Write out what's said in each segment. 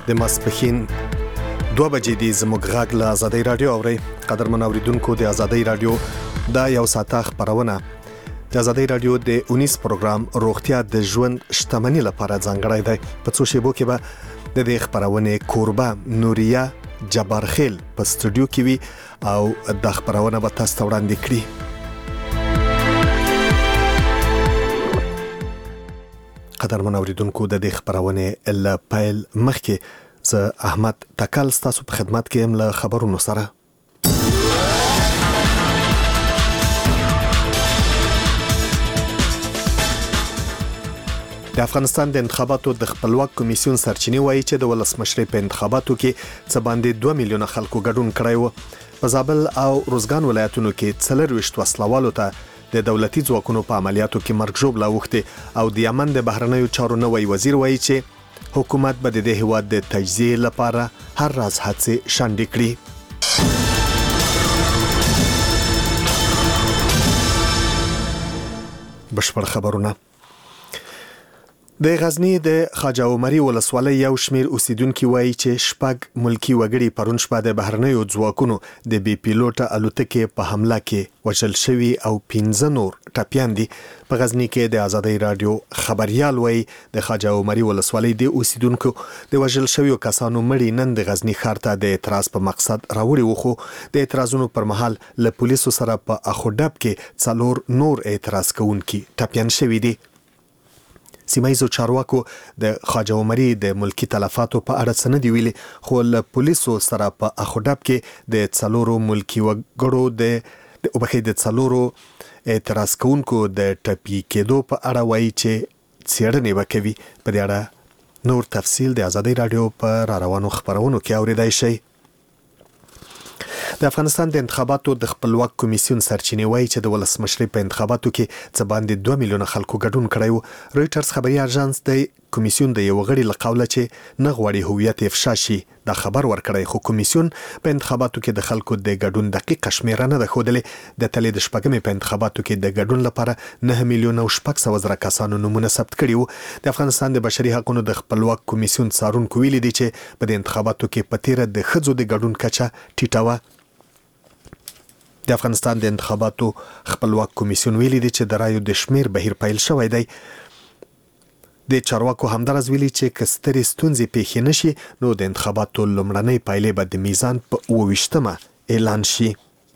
د ماسپښین 2 بجې دی زموږ غږ له آزادۍ رادیو اوري. قدرمن اوریدونکو د آزادۍ رادیو دا یو ساعته خبرونه د آزادۍ رادیو د 19 پروګرام روغتیا د ژوند شتمنۍ لپاره ځانګړی دی. په څو شیبو کې به د دې خبرونه کوربه نوریا جبارخیل په استودیو کې وي او د خبرونه به تاسو ته وړاندې کړي. قدرمن اوریدونکو د دې خبرونه ل پیل مخکې زه احمد تکل ستاسو په خدمت کې ام له خبرونو سره. د افغانستان د انتخاباتو د خپلواک کمیسیون سرچینې وایي چې د ولسمشرۍ په انتخاباتو کې څه باندې 2 میلیونه خلکو ګډون کړی و. په زابل او روزګان ولایتونو کې 24 وسلوالو ته د دولتي ځواکونو په عملیاتو کې مرګ ژوبله اوښتې او د یمن د بهرنیو چارو نوی وزیر وایي چې حکومت به د هیواد د تجزیه لپاره هر راز هڅې شنډې کړي. بشپړ خبرونه. د غزنی د خواجه عمري ولسوالۍ یو شمیر اوسیدونکو وایي چې شپږ ملکی وګړي پرون شپه د بهرنیو ځواکونو د بي پیلوټ الوتکې په حمله کې وژل شوي او 15 نور ټپیان دي. په غزنی کې د آزادۍ رادیو خبريال وایي د خواجه عمري ولسوالۍ د اوسیدونکو د وژل شویو کسانو مړي نن د غزنی ښار ته د اعتراض په مقصد راوړي وو، خو د اعتراضونو پر مهال له پولیسو سره په اخوډب کې 4 نور اعتراض کوونکي ټپیان شوي دي. سیمایزو چارواکو د خواجه عمري د ملکی تلفاتو په اړه څه نه دی ویلي، خو له پولیسو سره په اخوډب کې د 4 ملکی وګړو د 4 اعتراض کوونکو د ټپي کېدو په اړه وایي چې څېړنې وکوي. په دې اړه نور تفصیل د آزادۍ رادیو په روانو خبرونو کې اوریدای شئ. د افغانستان د انتخاباتو د خپلواک کمیسیون سرچینې وایي چې د ولسمشرۍ په انتخاباتو کې څه باندې 2 میلیونه خلکو ګډون کړی و. رويټرز خبري اژانس د کمیسیون د یو غړي له قوله چې نه غواړي هویت افشا شي دا خبر ورکړی، خو کمیسیون په انتخاباتو کې د خلکو د ګډون دقیقه شمیره نه ده ښودلې. د تلې د شپږمې په انتخاباتو کې د ګډون لپاره 9 میلیونه او 600,000 کسانو نمونه ثبت کړي وو. د افغانستان د بشري حقوقو د خپلواک کمیسیون څارونکو ویلي دي چې په انتخاباتو کې په تیره د ښځو د ګډون کچه ټیټه وه. د افغانستان د انتخاباتو خپلواک کمیسیون ویلي دی چې د رایو د شمیر بهیر پیل شوی دی. د چارواکو همدارس ویلي چې که سترې ستونزې پیښې نشي نو د انتخاباتو لومړنۍ پایلې به د میزان په 28مه اعلان شي.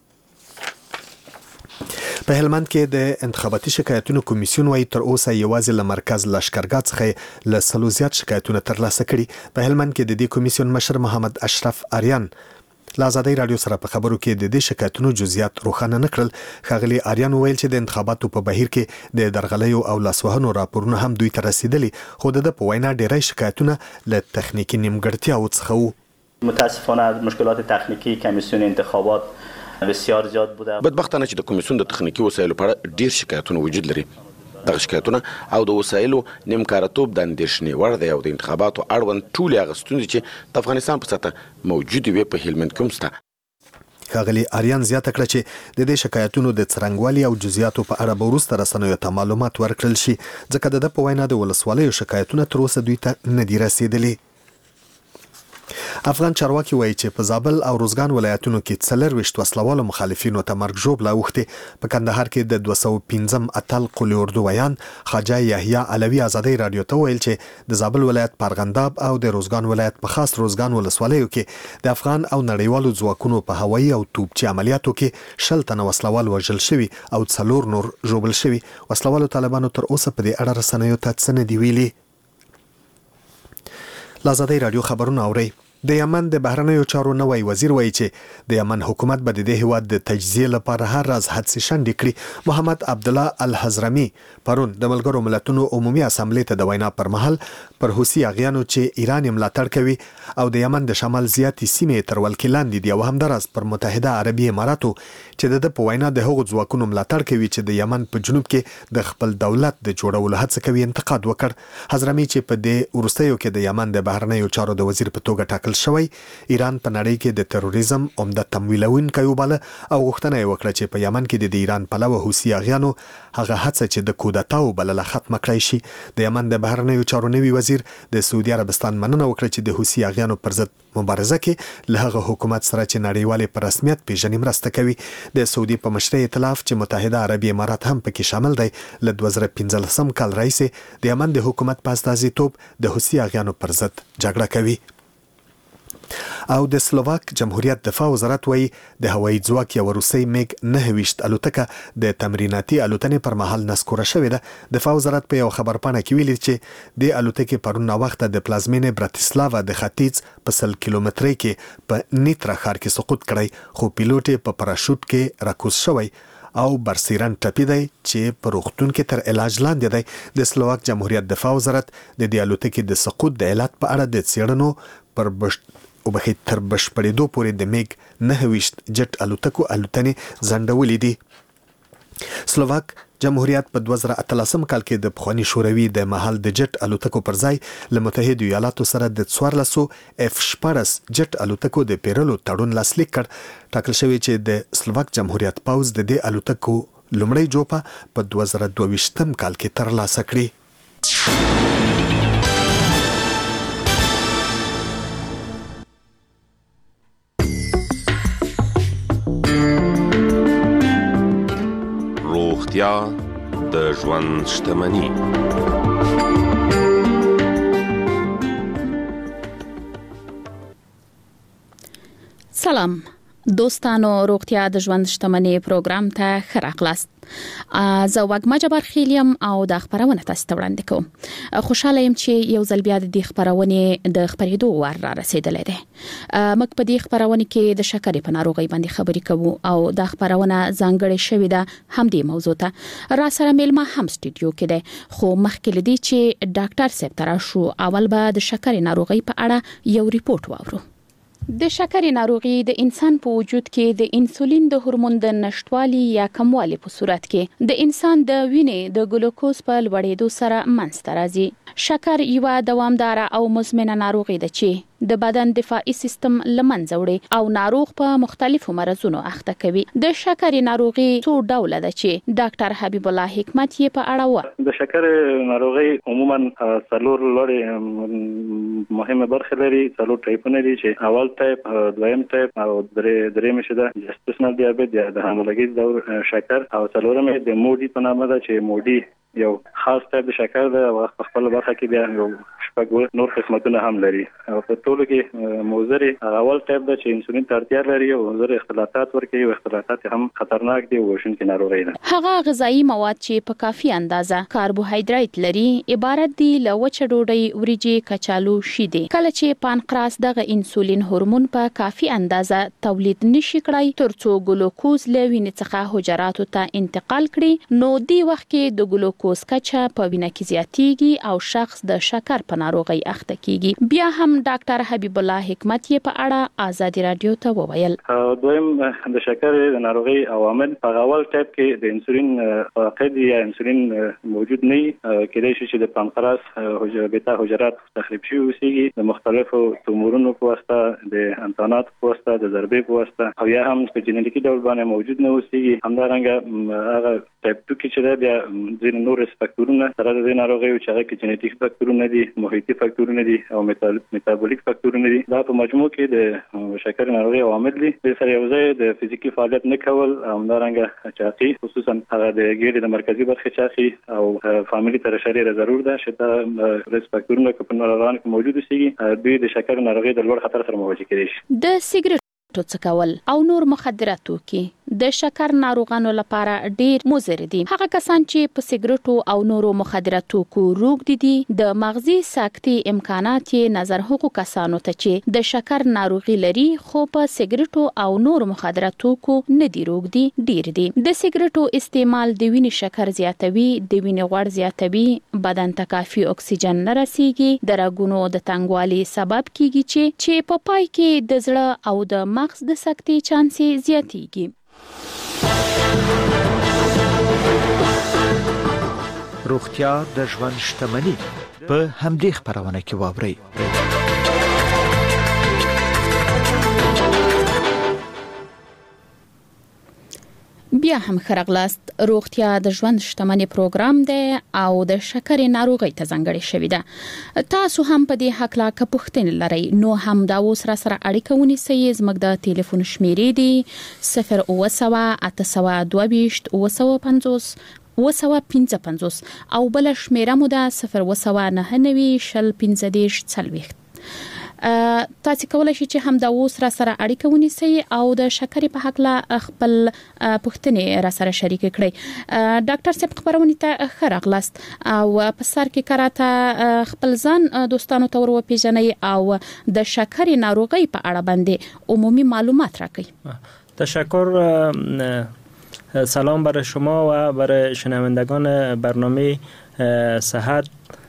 په هلمند کې د انتخاباتي شکایتونو کمیسیون وايي تر اوسه یوازې له مرکز لشکرګاه څخه له 100 زیات شکایتونه ترلاسه کړي. په هلمند کې د دې کمیسیون مشر محمد اشرف آریان له آزادۍ رادیو سره په خبرو کې د دې شکایتونو جزئیات روښانه نه کړل. ښاغلي آریان وویل چې د انتخاباتو په بهیر کې د درغلیو او لاسوهنو راپورونه هم دوی ته رسیدلي، خو د په وینا ډیری شکایتونه له تخنیکی نیمګړتیاوو څخه وو. متاسفانه مشکلات تخنیکی کمیسیون انتخابات بسیار زیاد بوده. بدبختانه چې د کمیسیون د تخنیکی وسایلو په اړه ډیر شکایتونه وجود لري. دغه شکایتونه او د وسایلو نیمکارتوب د اندېښنې وړ دی او د انتخاباتو اړوند ټولې هغه ستونزې چې د افغانستان په سطحه موجودې وي په هلمند کې هم شته. ښاغلي آریان زیاته کړه چې د دې شکایتونو د څرنګوالي او جزئیاتو په اړه به وروسته رسنیو ته معلومات ورکړل شي، ځکه د په وینا د ولسوالیو شکایتونه تر اوسه دوی ته نه دي رسیدلي. افغان چارواکي وایي چې په زابل او روزګان ولایتونو کې 24 وسلوالو مخالفینو ته مرګ ژوبله اوښتې. په کندهار کې د 215 اتل قلی اردو ویان خواجه یحیی علوي آزادۍ رادیو ته ویل چې د زابل ولایت پارغنداب او د روزګان ولایت په خاص روزګان ولسوالیو کې د افغان او نړیوالو ځواکونو په هوایي او توپچي عملیاتو کې 60 تنه وسلوال وژل شوي او 4 نور ژوبل شوي. وسلوالو طالبانو تر اوسه په دې اړه رسنیو ته څه نه دی ویلي. آزادۍ رادیو خبرونه اورئ. د یمن د بهرنیو چارو نوی وزیر وایي چې د یمن حکومت به د هیواد د تجزیه لپاره هر راز هڅې شنډې کړي. محمد عبدالله الحضرمي پرون د ملګرو ملتونو عمومي اسامبلې ته د وینا پر مهال پر حوثي اغیانو چې ایران یې ملاتړ کوي او د یمن د شمال زیاتې سیمې تر ولکې لاندې دي او همداراز پر متحده عربي اماراتو چې د په وینا د هغو ځواکونو ملاتړ کوي چې د یمن په جنوب کې د خپل دولت د جوړولو هڅه کوي انتقاد وکړ. حضرمي چې په دې وروستیو کې د یمن د بهرنیو چارو د وزیر په توګه ټاکل ټاکل شوی ایران په نړۍ کې د تروریزم عمده تمویلونکی وباله او غوښتنه یې وکړه چې په یمن کې د ایران پلوه حوثي اغیانو هغه هڅه چې د کودتا وبلله ختمه کړای شي. د یمن د بهرنیو چارو نوي وزیر د سعودي عربستان مننه وکړه چې د حوثي اغیانو پر ضد مبارزه کې له هغه حکومت سره چې نړیوالې په رسمیت پیژنې مرسته کوي. د سعودي په مشرۍ ائتلاف چې متحده عربي امارات هم پکې شامل دی له 2015 کال راهیسې د یمن د حکومت په استازیتوب د حوثي اغیانو پر ضد جګړه کوي. او د سلوواک جمهوریت دفاع وزارت وایي د هوایي ځواک یو روسي میګ 9 الوتکه د تمریناتي الوتنې پر مهال نسکوره شوې ده. دفاع وزارت په یو خبرپاڼه کې ویلي چې د الوتکې پرون وخت د پلازمینې براتیسلاوا د ختیځ په 100 کیلومترۍ کې په نیترا ښار کې سقوط کړی، خو پیلوټ په پاراشوټ کې راکوز شوی او برسیرن ټپی دی چې په روغتون کې تر علاج لاندې دی. د سلوواک جمهوریت دفاع وزارت د دې الوتکې د سقوط د علت په اړه د څېړنو تر بشپړېدو پورې د میګ 9 جټ الوتکو الوتنې ځنډولې دي. سلوواک جمهوریت په 2013 کال کې د پخوانی شوروي د مهال د جټ الوتکو پر ځای له متحده ایالاتو سره د 1400 F-14 جټ الوتکو د پیرلو تړون لاسلیک کړ. ټاکل شوی چې د سلوواک جمهوریت پوځ د دې الوتکو لومړی جوپه په 2022 کال کې ترلاسه کړي. روغتیا د ژوند شتمني. سلام دوستانو، روغتیا د ژوند شتمني پروګرام ته ښه راغلاست. زه وګما جبار خیلیم او د خبرونه تاسو ته وړاندې کوم. خوشاله یم چې یو ځل بیا د خبرونه د خبرېدو ور را رسیدلې ده. موږ په دې خبرونه کې د شکرې په ناروغۍ باندې خبرې کوو او د خبرونه ځانګړې شوې ده هم دې موضوع ته. را سره ملما هم سټډیو کې ده، خو مخکې لدی چې ډاکټر صاحب ترا شو اول به د شکرې ناروغۍ په اړه یو ریپورت واورو. د شکرې ناروغي د انسان په وجود کې د انسولین د هورمون د نشټوالي یا کموالي په صورت کې د انسان د وینې د ګلوکوز په لوړېدو سره منځته راځي. شکر یو دوامدار او مزمنه ناروغي ده چې د بدن دفاعي سیستم لمنځه وړي او ناروغ په مختلفو مرزونو اخته کوي. د شکرې ناروغي څو ډوله ده چې ډاکټر حبیب الله حکمت یې په اړه و. د شکرې ناروغي عموما څلور لوړې مهمه برخې لري، څلور ټایپونه دي چې اول ټایپ، دویم ټایپ او درېیم چې ده جستشنل دیابت یا د حاملګي دور شکر، او څلورم د مودي په نامه ده چې مودي یو خاص ټایپ د شکر ده او په خپل برخه کې بیا یو شپږ نور قسمتونه هم لري. او په ټولو کې موزري اول ټایپ ده چې انسولین ته اړتیا لري او موزري اختلالات ورکوي او اختلالات هم خطرناک دي او وژونکي ناروغي ده. هغه غذایی مواد چې په کافي اندازه کاربوهایډریټ لري عبارت دي له وچه ډوډۍ، وریجې، کچالو، شیدې. کله چې پانکراس دغه انسولین هورمون په کافي اندازه تولید نشي کړای ترڅو ګلوکوز له وینې څخه حجراتو ته انتقال کړي، نو دی وخت کې د ګلوکوز کچه په وینه کې زیاتیږي او شخص د شکر په ناروغي اخته کیږي. بیا هم ډاکټر حبیب الله حکمت یې په اړه آزادي رادیو ته وویل. دویم د شکر د ناروغي عوامل په اول ټایپ کې د انسولین فاقد یا انسولین موجود نه کېدای شي چې د پانکراس بیتا حجرات تخریب شي اوسېږي د مختلفو تومورونو په واسطه، د انتانات په واسطه، د ضربې په واسطه، او یا هم په جنټیکي ډول باندې موجود نه اوسېږي. همدارنګه هغه ټایپ 2 کې چې بیا ځینې نور فاکتورونه سره د ناروغي او چې هغه کې جنټیک فاکتورونه دي، محیطي فاکتورونه دي او میټابولیک فاکتورونه دي. دا په مجموع کې د شکر ناروغي عوامل دي. د سره یو ځای د فزیکي فعالیت نه کول، همدارنګه چاقي، خصوصا هغه د ګېډې د مرکزي برخې چاقي او فاميلي ترشحي ضرور ده چې دا ریس فاکتورونه په ناروغانو کې موجود اوسېږي، دوی د شکر ناروغي د لوړ خطر سره مواجه کېدای شي. د سیګریټ څکول او نور مخدرات توکي د شکر ناروغانو لپاره ډیر مضر دي. هغه کسان چې په سیګریټو او نورو مخدرات توکو روږدي دي د مغزي ساکتي امکانات یې نظر هغو کسانو ته چې د شکر ناروغي لري خو په سیګریټو او نورو مخدرات توکو نه دي روږدي ډیر دي. د سیګریټو استعمال د وینې شکر زیاتوي، د وینې غوړ زیاتوي، بدن ته کافي اکسیجن نه رسیږي، د رګونو د تنګوالي سبب کیږي چې په پای کې د زړه او د مغز د سکتې چانسي زیاتیږي. روغتیا د ژوند شتمني په همدې خبرونه کې واوري. بیا هم خرغلاست. روغتیا د ژوند شتمنۍ پروګرام دی او د شکرې ناروغۍ ته ځانګړی شوی دی. تاسو هم په دې حق لا پوښتنې لرئ نو هم دا اوس را سره اړیکه ونیسئ. زموږ د ټلیفون شمیرې دي 0802850 او بل شمیره مو ده 09099 تاسو کولای شئ چې هم دا اوس را سره اړیکه ونیسئ او د شکرې په حق لا خپل پوښتنې را سره شریک کړئ. ډاکټر صاحب خبرونه ته خراغلاست او په سر کې کراته خپل ځان دوستانو ته ور وپیژنئ او د شکرې ناروغۍ په اړه باندې عمومی معلومات راکړئ. تشکر. سلام برای شما و برای شنوندگان برنامه صحت.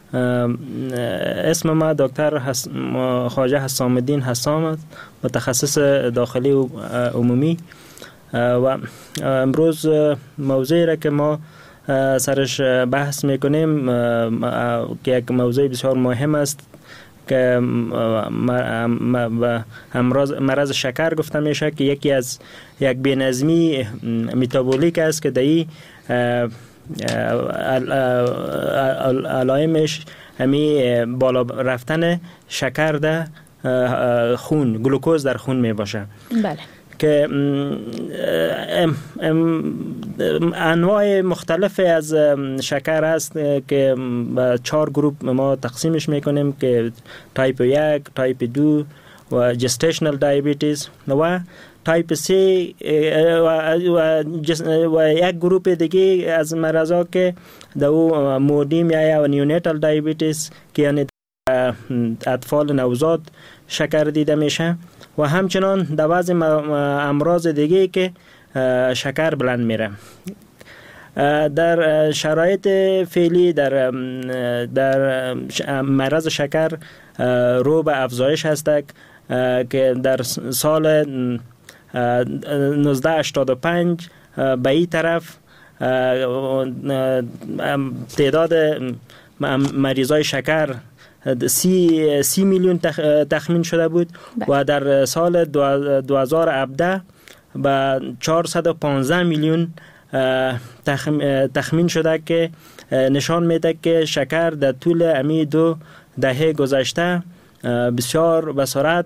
اسم ما دکتر خواجه حسام الدین حسام است، متخصص داخلی و عمومی و امروز موضوعی را که ما سرش بحث میکنیم که یک موضوع بسیار مهم است که مرض شکر گفته میشه که یکی از یک بی‌نظمی متابولیک است که دایی علائمش همی بالا رفتن شکر در خون، گلوکوز در خون می باشه. بله. که انواع مختلف از شکر است که به 4 گروه ما تقسیمش میکنیم که تایپ 1، تایپ 2 و جستیشنال دیابتیس و تایپ 3 و یک گروه دیگه از مرضا که دو مودیم یا نیوناتال دیابتیس که یعنی اطفال نوزاد شکر دیده میشه و همچنان در بعض امراض دیگه که شکر بلند میره. در شرایط فعلی در مرض شکر رو به افزایش هست که در سال 1985 به این طرف تعداد مریضای شکر 30 میلیون تخمین شده بود و در سال 2017 به 415 میلیون تخمین شده که نشان میده که شکر در طول امی 2 دهه گذشته بسیار به سرعت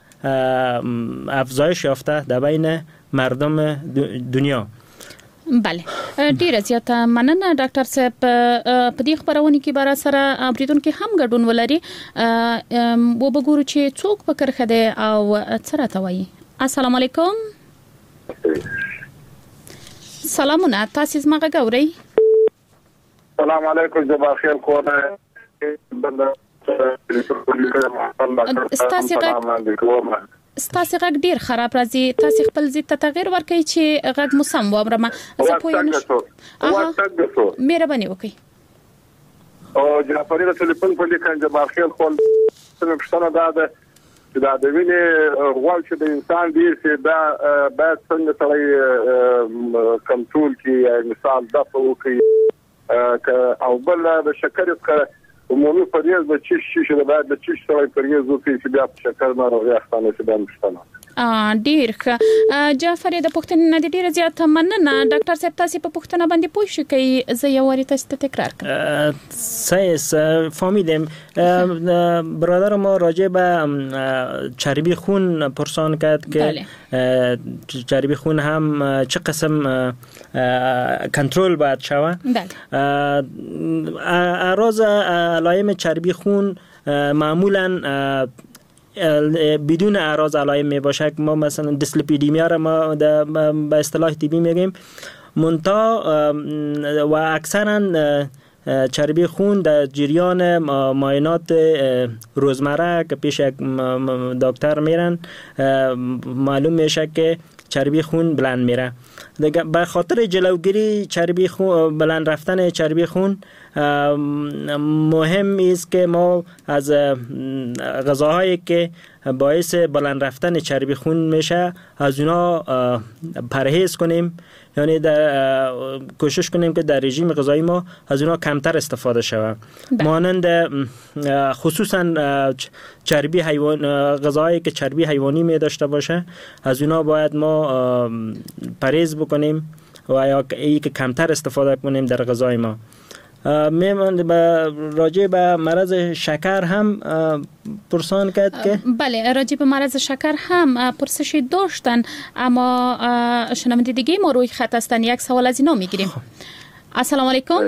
افزایش یافته در بین مردم دنیا. بله، ډیره زیاته مننه ډاکټر صاحب. په دې خبرونه کې بار سره اوریدونکو هم ګډون ولري و بګورو چې څوک فکر خده او سره توي. السلام علیکم. سلامونه، تاسو زما غوړی. السلام علیکم، جبار خیر کوه. ستاسو غږ ډیر خراب راځي. تاسو خپل ځای ته تغیر ورکړئ چې غږ مو سم وامرمه. زه پوه نه شم. مهرباني وکړئ. او جعفری د ټلیفون په لیکن جبار خیر خپل څنګه ده چې دا د وینې غوړ چې د انسان ډیر سي دا باید څنګه سړی کنټرول کړي، مثال د فوقي او بل د شکر څخه عمومي پریز د چیش چې د بعد د چیش سره پریز وکړي چې بیا شکر ناروغي اخته شي د مشتنه. ډیر ښه. جعفر د پښتنې نه ډیر زیات مننه. ډاکټر صاحب تاسو په پښتنه باندې پوه شئ کې زه یو وری تاسو ته تکرار کوم. فهمیدم. برادر ما راجع به چربی خون پرسان کرد که چربی خون هم چه قسم کنترل باید شود. اعراض علائم چربی خون معمولا بدون اعراض علائم می باشه که ما مثلا دیسلیپیدمیا را ما به اصطلاح طبی میگیم منتها و اکثرا چربی خون در جریان معاینات روزمره که پیش یک دکتر میرن معلوم میشه که چربی خون بلند میره. به خاطر جلوگیری چربی خون بلند رفتن چربی خون مهم است که ما از غذاهایی که باعث بلند رفتن چربی خون میشه از اونا پرهیز کنیم، یعنی کوشش کنیم که در رژیم غذایی ما از اونا کمتر استفاده شود. مانند خصوصا چربی حیوان، غذاهایی که چربی حیوانی می داشته باشه از اونا باید ما پرهیز بکنیم و یا اینکه کمتر استفاده کنیم در غذای ما. راجع به مرض شکر هم پرسان کرد که بله، راجع به مرض شکر هم پرسشی داشتن، اما شنونده دیگه ما روی خط هستن. یک سوال از اینا میگیریم. السلام علیکم.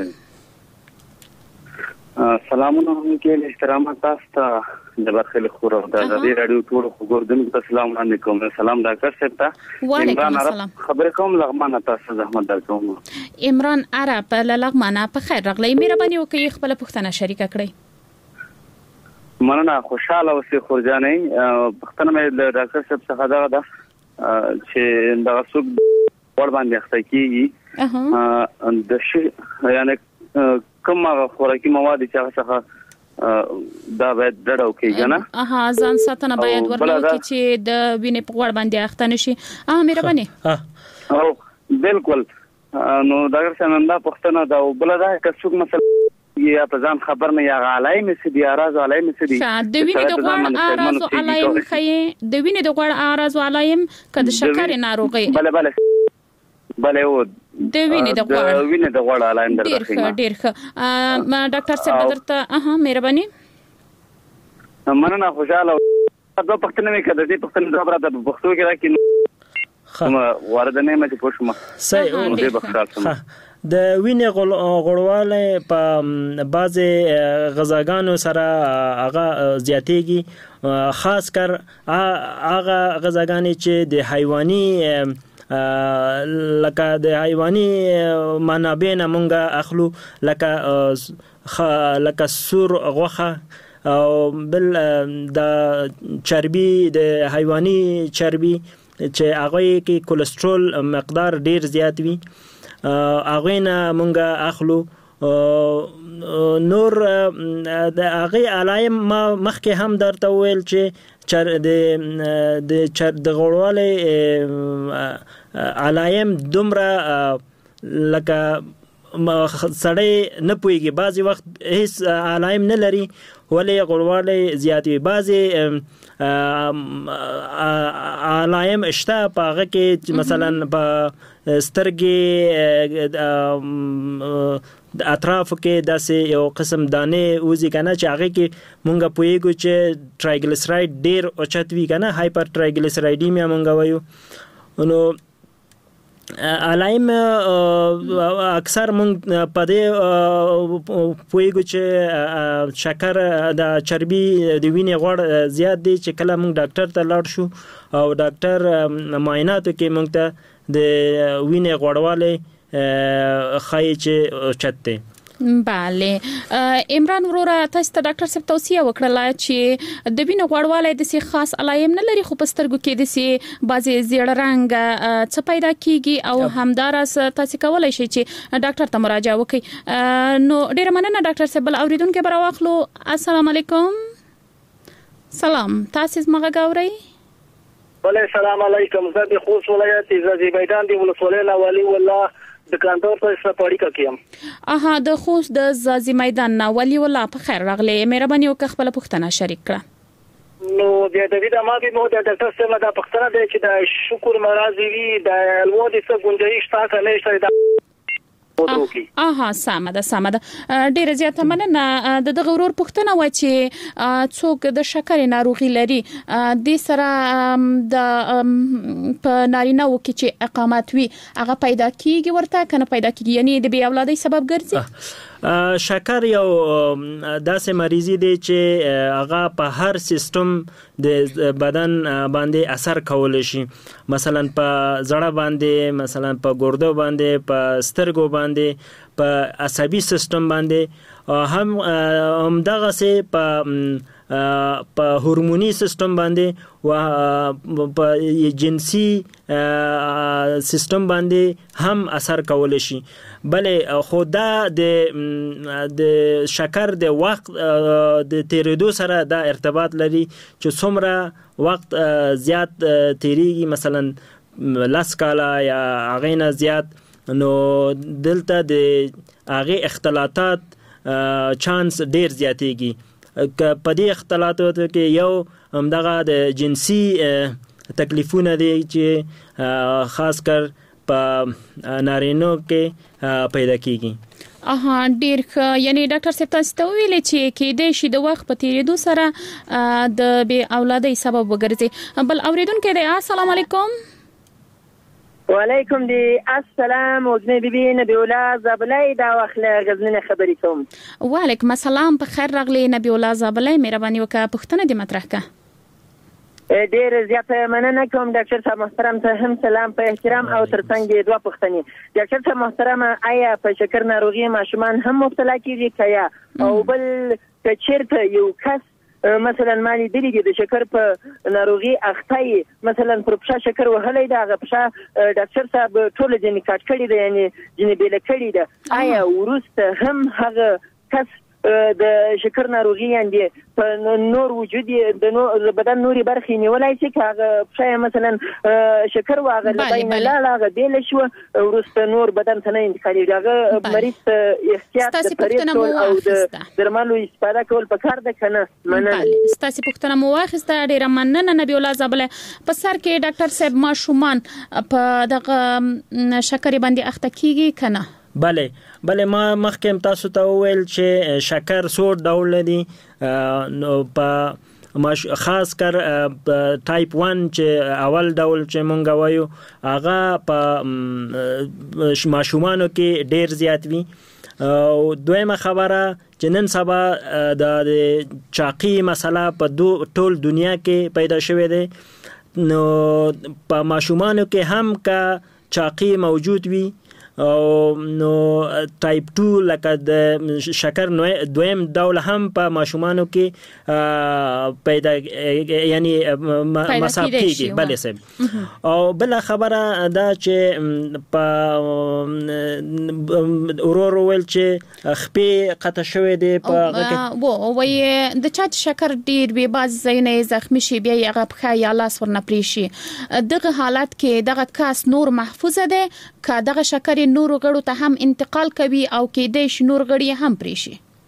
سلامونه کې احترامات تاسو ته د برخې خور او د رادیو ټول خبردنو ته سلام علیکم. سلام ډاکټر صاحب ته. وعلیکم السلام. خبر کوم لغمانه تاسو زحمت درکوم. عمران عرب لغمانه په خیر راغلی. مهرباني وکړئ خپل پوښتنه شریکه کړئ. مننه، خوشاله اوسئ خورجانې. پوښتنه مې د ډاکټر صاحب څخه ده چې دا څوک ور باندې اخته کیږي د شي یعنی کومه خوراکي مواد چې هغه څخه دا باید ډډه وکړي کنه. ځان ساتنه باید ورلوي چې د وینې په غوړ باندې اخته نشي. مهرباني. او بالکل. نو ډاکټر صاحب دا پوښتنه دا بل دا که څوک مثلا یا په ځان خبر نه یا علایم سي دي اراز علایم سي دي د وینې د غوړ اراز علایم خي د وینې د غوړ اراز علایم کده شکر ناروغي. بله و د وینې د غوړ علایم درته. ډیر ښه ډاکټر صاحب درته مهرباني. مننه، خوشاله. دا پښتنه مې کده دې پښتنه دا برابر د پښتو کې راکې ورده نه مې پوښتنه. صحیح. د وینې غوړوالی په بعضې غذاګانو سره هغه زیاتېږي، خاص کر هغه غذاګانې چې د حیواني لکه د حیواني منابع نه مونږ اخلو، لکه سور غوښه او بل د چربي د حیواني چربي چې هغه کې کولیسټرول مقدار ډیر زیات وي، هغه نه مونږ اخلو. نور د هغه علایم ما مخکې هم درته ویل چې د غوړوالي علایم دومره لکه سړی نه پويږي، بعضی وخت هیڅ علایم نه لري ولی غوړوالی زیات وي. بعضی علایم شته په هغه کې مثلا په سترګې د اطرافو کې داسې یو قسم دانې وزي کنه چې هغه کې مونږ پوهیږو چې ټرایګلیسراید ډیر اوچت وي کنه، هایپر ټرایګلیسرایډیمیا مونږ وایو. نو علایم اکثر مونږ په دې پوهیږو چې شکر د چربي د وینې غوړ زیات دی چې کله مونږ ډاکټر ته لاړ شو او ډاکټر معایناتو کې مونږ ته د وینې غوړوالی خای چې چته. بله عمران وروره تاسو ته ډاکټر صاحب توصیه وکړه چې د وینې غوړوالی د سي خاص علایم نه لري، خو په سترګو کې د سي بعضي زیړ رنګ څه پیدا کیږي او همدارس تاسو کولای شئ چې ډاکټر ته مراجعه وکړئ. نو ډیر مننه ډاکټر صاحب. بل اوریدونکو به راوخلو. السلام علیکم. سلام، تاسو زما غاوري؟ بله سلام علیکم. زه د خوست ولایت زازی میدان دی ولسوالۍ نه ولی والله د کانټور په سپاړی کې یم. د خوست د زازی میدان نه ولی والله په خیر راغلی. مهرباني وکړه خپل پوښتنه شریک کړه. نو بیا د دې ما به مو د ډاکټر صاحب دا پښتنه دی چې د شکر مرضی وی د الوادي څخه گنجائش تا کنه شته دا سمه ده. ډیر زیاته مننه. د غرور پښتنه و چې څوک د شکر ناروغي لري د سره د په نارینه و کې چې اقامت وي هغه پیدا کیږي ورته کنه پیدا کیږي، یعنی د بی اولادۍ سبب ګرځي. شکر یو داسې مریضي دی چې هغه په هر سیستم د بدن باندې اثر کول شي، مثلا په زړه باندې، مثلا په ګردو باندې، په سترګو باندې، په عصبي سیستم باندې، هم دغه سه په هورموني سیستم باندې او په جنسي سیستم باندې هم اثر کول شي. بلې خدا د شکر د وخت د تیریدو سره دا ارتباط لري چې څومره وخت زیات تیریږي، مثلا 10 کاله یا هغه نه زیات، نو دلته د هغه اختلاطات چانس ډیر زیاتېږي. په دې اختلاطاتو کې یو همدغه د جنسي تکلیفونه دي چې خاص کر په نارینو کې پیدا کیږي. ډیر یعنی ډاکټر صاحب تاسو ته ویل چې کې د شي د وخت په تیریدو سره د بے اولادۍ سبب وګرځي. بل اوریدونکو دی السلام علیکم. وعلیکم دی السلام وزنی بیبی نبی الله زابلای دا واخله غزنین خبرې کوم. وعلیکم السلام په خیر راغلی نبی الله زابلای مهرباني وکړه پښتنه دې مطرح کړه. ډیر زیاته مننه کوم ډاکټر صاحب محترم ته هم سلام په احترام او ترڅنګ دوه پښتني. ډاکټر صاحب محترم آیا په شکر ناروغي ماشومان هم مبتلا کیږي کیا او بل کچرته یو کس مثلا مالي دلیږي د شکر په ناروغي اخته مثلا پر پښه شکر وهلې دا غپښه ډاکټر صاحب ټول ځینې کټ کړي دی یعنی ځینې بیل کړي ده آیا ورسته هم هغه کس د شکر ناروغي یاندې په نور وجود د بدن نوري برخې نیولای شي هغه پښه مثلا شکر واغله بین لا لا بیل شو ورسته نور بدن ته نه انتقالي هغه مریض احتیاط او د درملو استفاده کول پکار ده کنه. مننه ستاسو پوښتنه مو واخیسته ډیره مننه نبی الله زابله. په سر کې ډاکټر صاحب ماشومان په دغه شکر باندې اخته کیږي کنه؟ بله ما مخکې تاسو ته وویل چې شکر څو ډول دي نو په خاص کر ټایپ 1 چې اول ډول چې مونږ وایو هغه په ماشومانو کې ډیر زیات وي. او دویمه خبره چې نن سبا د چاقي مسله په ټول دنیا کې پیدا شوې ده نو په ماشومانو کې هم کا چاقي موجود وي او نو ټایپ 2 لکه د شکر دویم ډول هم په ماشومانو کې پیدا یعنی مصاب کیږي. بله صاحب او بل خبره دا چې په اورور ول چې خپې قطع شوې دي په وای د چا شکر ډیر به باز زینې زخمی شي بیا یې غبخه یا لاس ورنه پریشي دغه حالت کې دغه کاس نور محفوظه ده که دغه شکر نور غړو ته هم انتقال کوي او کې د نور غړي هم پریشي.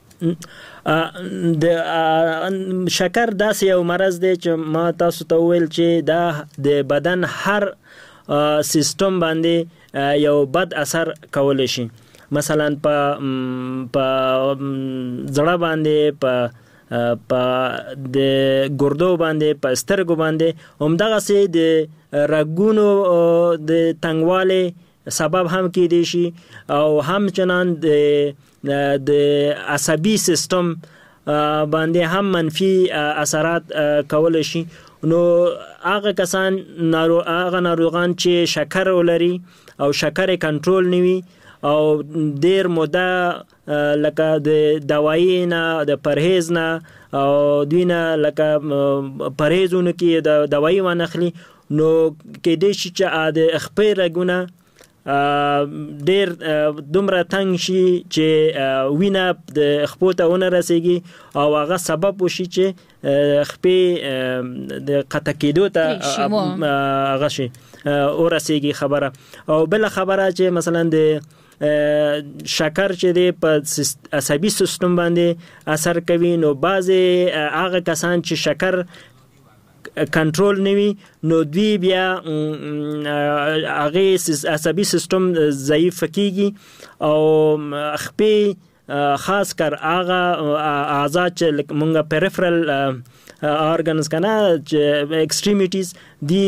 د شکر داسې یو مرض دی چې ما تاسو ته ویل چې دا د بدن هر سیستم باندې یو بد اثر کولی شي. مثلا په زړه باندې په د ګردو باندې په سترګو باندې همدغه سي د رګونو د تنګواله سبب هم کېدی شي او همچنان د عصبي سیستم باندې هم منفي اثرات کول شي. نو هغه کسان ناروغان چې شکر ولري او شکر کنټرول نیوي او ډیر موده لکه د دوايي نه د پرهیز نه او دوینه لکه پرهیزونه کې د دوايي ونخلي نو کې دې چې د خپې رګونه ډیر دومره تنگ شي چې وینه د خپوته ونه رسیږي او هغه سبب وشي چې خپې د قطع کېدو ته هغه شي او رسیږي خبره. او بل خبره چې مثلا د شکر چې د په عصبي سیستم باندې اثر کوي نو بعضی هغه کسان چې شکر کنټرول نوي نو دوی بیا هغه عصبي سیستم ضعیف کیږي او خپې خاص کر هغه اعضاء چې مونږه پریفرل ارګنز کنه چې ایکستریمیټیز دی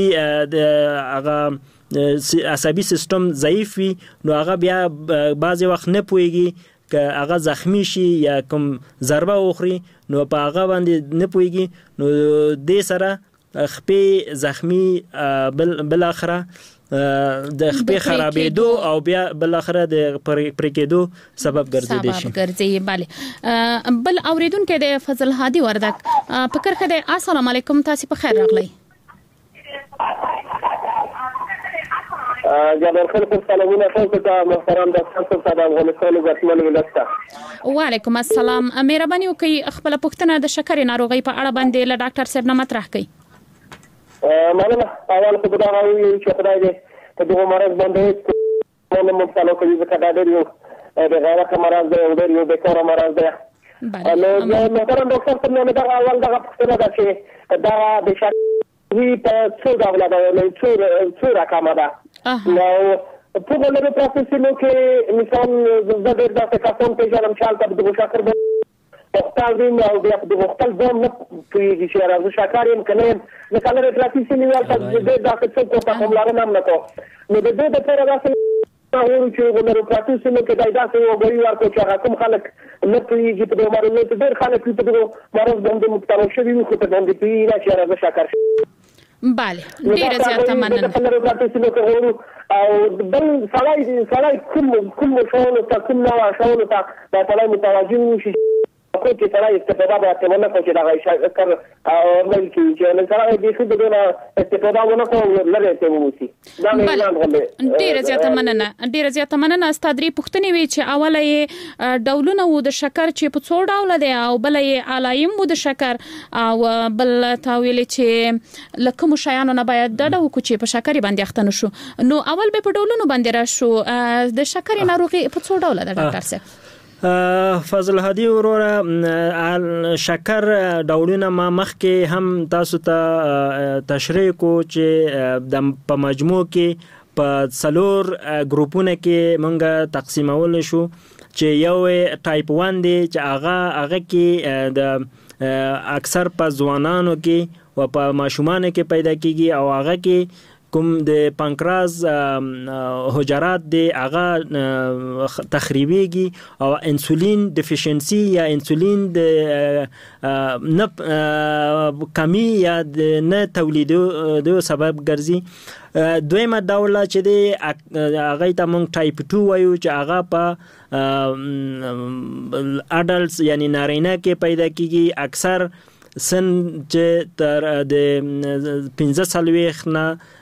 هغه عصبي سیستم ضعیف وي نو هغه بیا بعضی وخت نه پويږي که هغه زخمی شي یا کوم ضربه وخوري نو په هغه باندې نه پويږي نو د سره خپې زخمی بل اخره د خپې خرابېدو او بیا بل اخره د پرکېدو سبب ګرځي. بله بل اوریدونکو د فضل هادي وردک فکر کړه السلام علیکم تاسو په خیر راغلی. جبر خلک سلامونه تاسو ته محترم ډاکټر صاحب افغانستان غټمن ولسته. وعلیکم السلام مهرباني وکړئ خپل پوښتنه د شکر ناروغي په اړه باندې له ډاکټر صاحب نه مطرح کړئ. مننه اول خو دا راوي چې خدای دې په دغه مرض باندې موږ مبتلا کوي ځکه دا ډېر یو د غیرت مرض دی او ډېر یو بیکاره مرض دی. نو محترم ډاکټر صاحب نو دا اول دغه پوښتنه ده چې دا د شکر په څو ډول ده نو څو رقم ده نو په لري پروفیسینو کې مثال د دې کسان په جنم چالت د شکر خپل دین او د خپل ځان نه پیږي چې راځي شکر یې کنه د کلر پروفیسینو ورته د څه په کوم لار نه نه کو نو د دې د پر راځي نو چې ګورو پروفیسینو کې دای داسې یو غوړي ورکو چې کوم خلک نه پیږي په دې باندې ته ډېر خلک په دې مرز باندې مبتلا شوي خو ته باندې پیږي نه چې راځي شکر بله ډیره زیاته مننه او بل سړی کوم شاولو ته کوم نوع شاولو ته دا سړی متوجه وشي خو چې سړی استفاده به اتمنه کوي چې دا شکر او بل چې نه سړی دې څه دونه استفاده ونه کوي لري ته موسی دا نه ډیره زیاته مننه استاد ری پښتني وی چې اوله یې ډولونه وو د شکر چې په څو ډول دي او بل یې علایم وو د شکر او بل تاویل چې لکه مشایانو نه باید د ډو چې په شکر باندې اختنه شو نو اول به په ډولونو باندې را شو د شکر ناروغي په څو ډول ده ډاکټر صاحب فضل هادي وروره شکر ډولونه ما مخکې هم تاسو ته تشریح کو چې د په مجموع کې په څلور ګروپونه کې مونږه تقسیمول شو چې یو ټایپ 1 دی چې هغه کې د اکثر په ځوانانو کې او په ماشومانو کې پیدا کیږي او هغه کې کوم د پانکراس حجرات دی هغه تخریبيږي او انسولین ډیفیشنسي یا انسولین د نه کمی یا د نه تولیدو سبب ګرځي دویمه ډول چې دی هغه ته مونږ ټایپ 2 وایو چې هغه په اډلټس یعنی نارینه کې پیدا کیږي اکثر سن چې تر د 15 سالويخ نه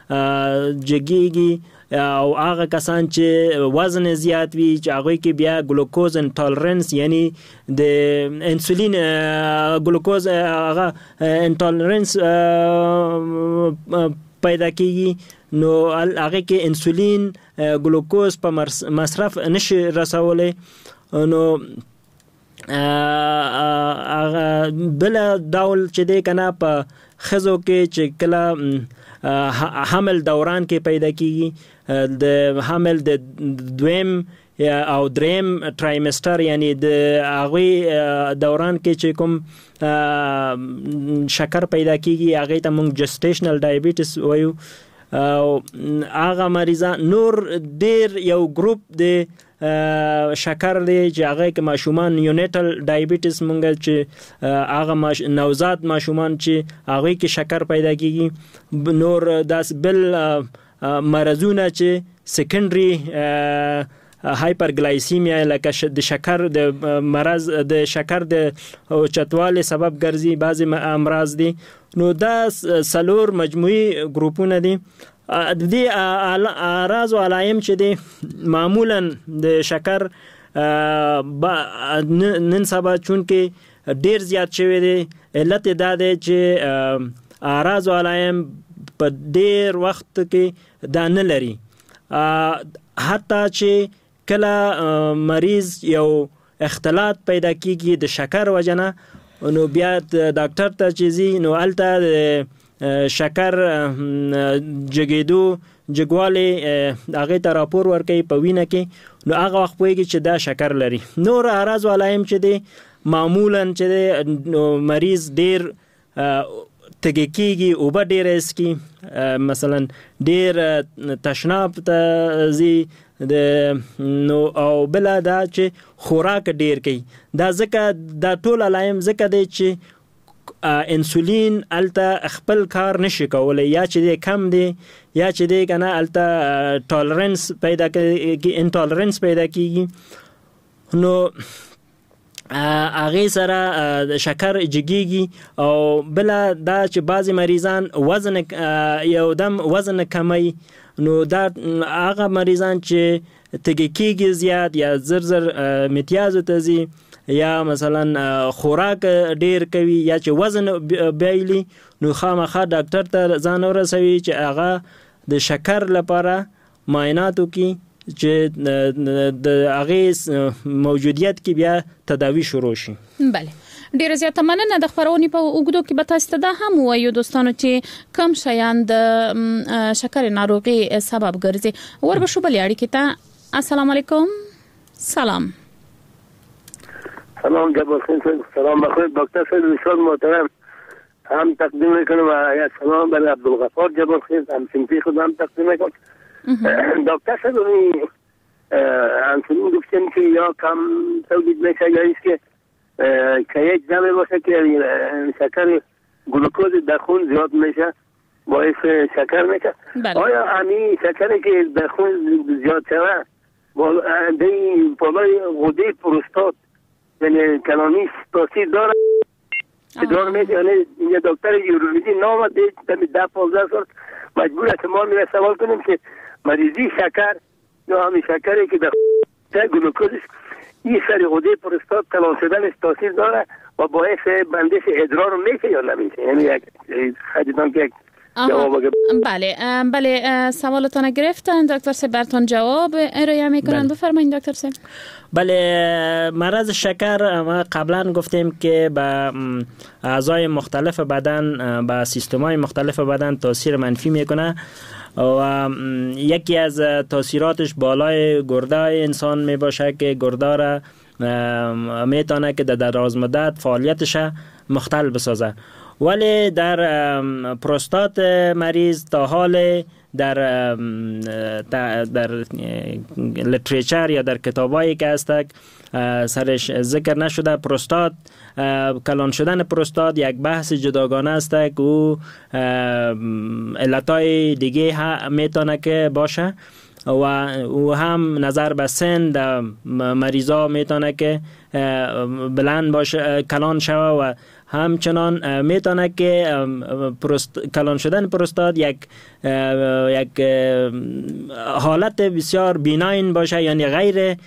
جګيږي او هغه کسان چې وزن زیات وي چې هغه کې بیا ګلوکوز انټالرنس یعنی د انسولین ګلوکوز هغه انټالرنس پیدا کیږي نو هغه کې انسولین ګلوکوز په مصرف نشي رسولای نو بل ډول چې دی کنه په خزو کې چې کله حمل دوران کې پیدا کیږي د حمل د دویم او دریم ترایمستر یعنی د هغه دوران کې چې کوم شکر پیدا کیږي هغه ته موږ جسټیشنل ډایبټیس وایو او هغه مریضان نور ډیر یو ګروپ دی شکر دی چې هغه کې ماشومان یونیټل ډایبټیس مونږ چې هغه نوزاد ماشومان چې هغه کې شکر پیدا کیږي نور داس بل مرزونه چې سیکنډري هایپرګلایسیمیا لکه د شکر د مرز د شکر د چتواله سبب ګرځي بعضی امراض دي نو دا سلور مجموعي ګروپونه دي د دې اعراض او علایم چې دي معمولا د شکر نن سبا چون کې ډیر زیات شوی دی علت دا دی چې اعراض او علایم په ډیر وخت کې دا نه لري حتی چې کله مریض یو اختلاط پیدا کیږي د شکر وجنه نو بیا ډاکټر ته چیزي نو الته شکر جګیدو جګواله هغه ته راپور ورکړي په وینه کې نو هغه وخت پوهیږي چې دا شکر لري نور اعراض ولایم چې دی معمولا چې مریض ډیر تګکیږي او به ډیر اسکی مثلا ډیر تشناب ته زی د نو او بل دا چې خوراک ډیر کوي دا ځکه دا ټول علایم ځکه دی چې انسولین الته خپل کار نشي کولای یا چې کم دی یا چې دی کنه الته ټالرنس پیدا کیږي انټالرنس پیدا کیږي نو هغه سره شکر جګیږي او بل دا چې بعضی مریضان وزن یو دم وزن کمای نو دا هغه مریضان چې تګکیږي زیات یا زر امتیاز ته یا مثلا خوراک ډیر کوي یا چې وزن بیلی نو خامخا ډاکټر ته ځان ورسوي چې هغه د شکر لپاره معایناتو کې چې د هغه موجودیت کې بیا تداوی شروع شي بله ډیر زیاته مننه د خبرونې په اوګدو کې به تاسو ته دا هم وایو دوستانو چې کم شیان د شکر ناروغي سبب ګرځي. وربشو بلې اړیکې ته. السلام علیکم. سلام جبار خان صاحب. سلام بخیر دکتر صاحب بسیار محترم. هم تقدیم میکنم و سلام برای عبدالغفار جبار خان هم سمتی خود هم تقدیم میکنم. دکتر صاحب انسولین گفتن که یا کم تولید میشه یا ایست که یک جمعه باشه که شکر گلوکوز در خون زیاد میشه باعث شکر میشه. آیا همین شکری که در خون زیاد شده بالای غده پروستات یعنی کلامی تاثیر داره؟ دار میشه یعنی یه دکتر یورویدی نامد دمی 10-15 سال مجبور است ما میره سوال کنیم که مریضی شکر یا همین شکری که در گلوکوزش این سر غده پروستات کلان شدنش تاثیر داره و باعث بندش ادرار میشه یا نمیشه؟ یعنی یک خدیدان که بله سوالتان گرفتن دکتر صاحب براتون جواب ارائه میکنن. بفرمایید دکتر صاحب. بله مرض شکر ما قبلا گفتیم که به اعضای مختلف بدن به سیستم‌های مختلف بدن تاثیر منفی میکنه و یکی از تاثیراتش بالای گرده انسان می باشه که گرده را میتونه که در دراز مدت فعالیتش مختل بسازه. ولی در پروستات مریض تا حال در لیتریچر یا در کتابایی که هست سرش ذکر نشده. پروستات کلان شدن پروستات یک بحث جداگانه است که او علتهای دیگه میتونه که باشه و او هم نظر به سن مریضا میتونه که بلند باشه کلان شوه و همچنان میتونه که کلان شدن پروستات یک حالت بسیار بیناین باشه یعنی غیر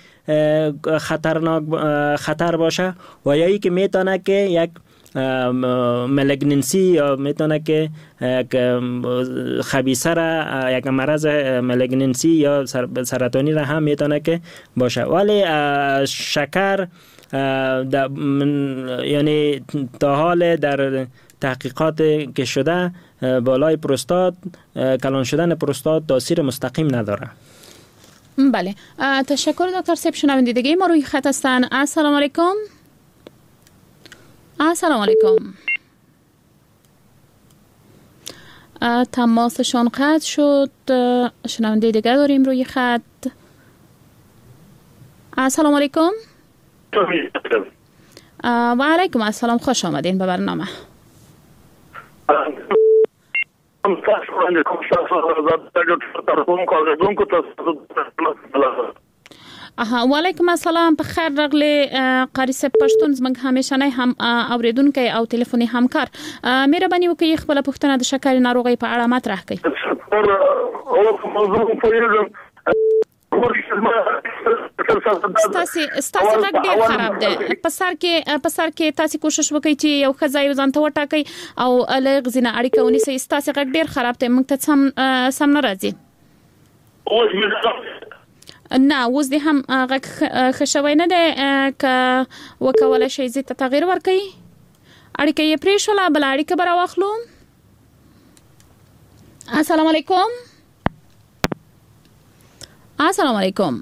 خطر باشه و یا ای که میتونه که یک ملگننسی یا میتونه که خبیثه را یک مرض ملگننسی یا سرطانی را هم میتونه که باشه. ولی شکر یعنی تا حال در تحقیقات که شده بالای پروستات کلان شدن پروستات تاثیر مستقیم نداره. بله تشکر دکتر صاحب. شنونده دیگه ما روی خط هستن. السلام علیکم. السلام علیکم. تماسشان قطع شد. شنونده دیگه داریم روی خط. السلام علیکم. و علیکم السلام. خوش آمدین به برنامه. و علیکم السلام. په خیر راغلی قاری صاحب پښتون زموږ همیشنی هم اوریدونکي او ټلیفوني همکار. مهرباني وکړئ خپل پوښتنه د شکر ناروغي په اړه مطرح کړئ. ستاسو غږ ډیر خراب دی. په سر کې تاسو کوشش وکړئ چې یو ښه ځای ځان ته وټاکئ او له غزنه اړیکه ونیسئ. ستاسو غږ ډیر خراب دی. موږ ته سم نه راځي. نه اوس دې هم غږ خښوي نه دی که وکولای شئ زه ته تغییر ورکړئ. اړیکه یې پرې شوله. بل اړیکه به راواخلو. السلام علیکم. السلام علیکم.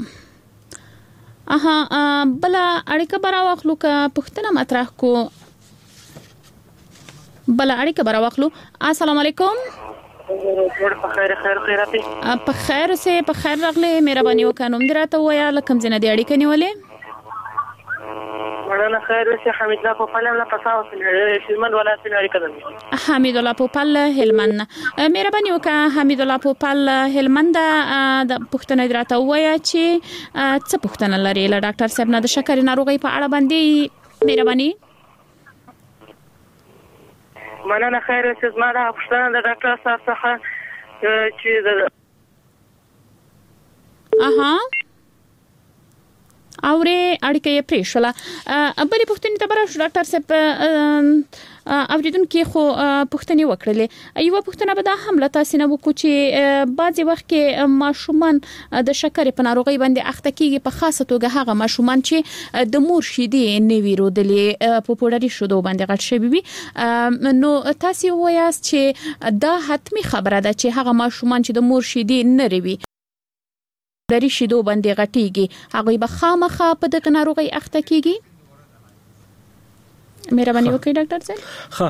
بل اړیکه به راواخلو که پوښتنه مطرح کو. بل اړیکه به راواخلو. السلام علیکم. په خیر سه په خیر راغلی. مهرباني وکړئ نوم دې راته ووایه له کوم ځای نه دې اړیکه نیولې؟ مولانا خیر سه حمید الله پوپل له پساو هلمند ولایت نه اړیکه ده. حمید الله پوپل هلمند. مهرباني وکړئ حمید الله پوپل هلمند د پوښتنه دې راته ووایه چې څه پوښتنه لري له ډاکټر صاحب نه د شکر ناروغي په اړه باندې. مهرباني. مولانا خیر سه زما د پوښتنه د ډاکټر صاحب څخه چې اورې اړیکه یې پرې شوله. بلې پوښتنې ته به راشو ډاکټر صاحب. اوریدونکو خو پوښتنې وکړلې. یوه پوښتنه به دا هم له تاسو نه وکړو چې بعضې وخت کې ماشومان د شکرې په ناروغۍ باندې اخته کیږي، په خاصه توګه هغه ماشومان چې د مور شیدې نه وي رودلې، په پوډري شیدو باندې غټ شوي وي. نو تاسو وایاست چې دا حتمی خبره ده چې هغه ماشومان چې د مور شیدې نه روي پوډري شیدو باندې غټيږي، هغه به خامخا په دغه ناروغۍ اخته کیږي؟ مهربانی وکړئ ډاکټر صاحب.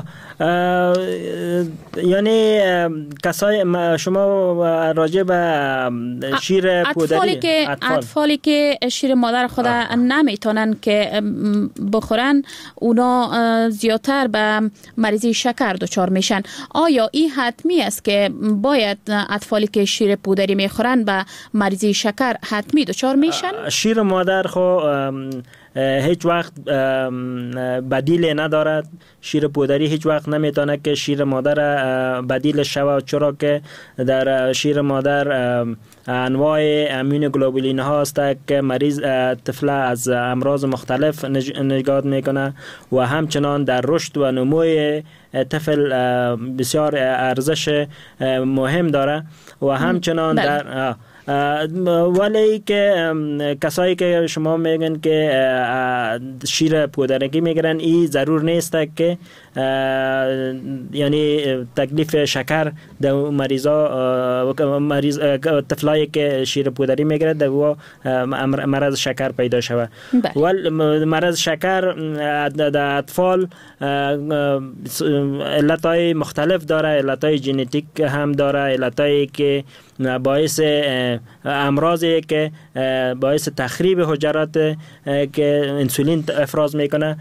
یعنی کسای شما راجع به شیر پودری اطفالی که شیر مادر خود نمیتونن که بخورن، اونا زیادتر به مریضی شکر دچار میشن. آیا این حتمی است که باید اطفالی که شیر پودری میخورن به مریضی شکر حتمی دچار میشن؟ شیر مادر خو هیچ وقت بدیل ندارد. شیر پودری هیچ وقت نمیتونه که شیر مادر بدیل شود، چرا که در شیر مادر انواع امینوگلوبولین ها است که مریض طفل از امراض مختلف نجات میکنه و همچنان در رشد و نموی طفل بسیار ارزش مهم داره و همچنان در ولی که کسایی که شما میگن که شیر پودرکی میگیرن، این ضرور نیست که یعنی تکلیف شکر در مریض طفلایی که شیر پودری میگیرد در و مرض شکر پیدا شود. ولی مرض شکر در اطفال علتهای مختلف داره، علتهای ژنتیک هم داره، علتهایی که باعث امراضی که باعث تخریب حجرات که انسولین افراز میکنه،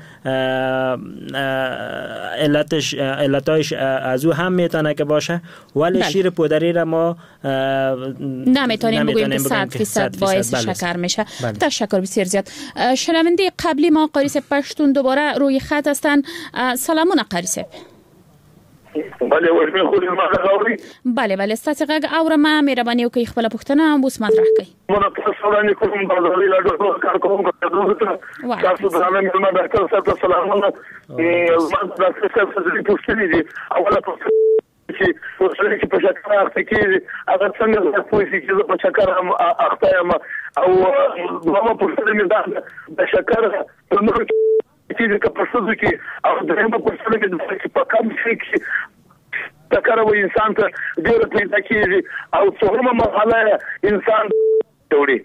علتش از او هم میتونه که باشه. ولی شیر پودری را ما نمیتونیم بگوییم که 100% باعث شکر میشه. تشکر بسیار زیاد. شنونده قبلی ما قاری صاحب پشتون دوباره روی خط هستن. سلامونه قاری صاحب. بله ورمه خو دې ما غواړي. بله ستاسو غږ اورم. مهرباني وکړئ خپل پوښتنه اوس مطرح کړئ. مونږ تاسو باندې کوم بازاري لاډو کار کوم تاسو درانه مې ډاکټر صاحب سلامونه. ما ډاکټر صاحب څه پوښتنه دي. اوله پوښتنه چې په شکر اخته کېږي هغه څنګه پوهیږي چې په شکر اخته یم، او دومره پوښتنه مې ده د شکر په نور چې په پښتو کې او درېمه پوښتنه کې چې په کوم شي کې شکر و انسان ته ډېر پیدا کېږي او څومره مرحله انسان جوړي.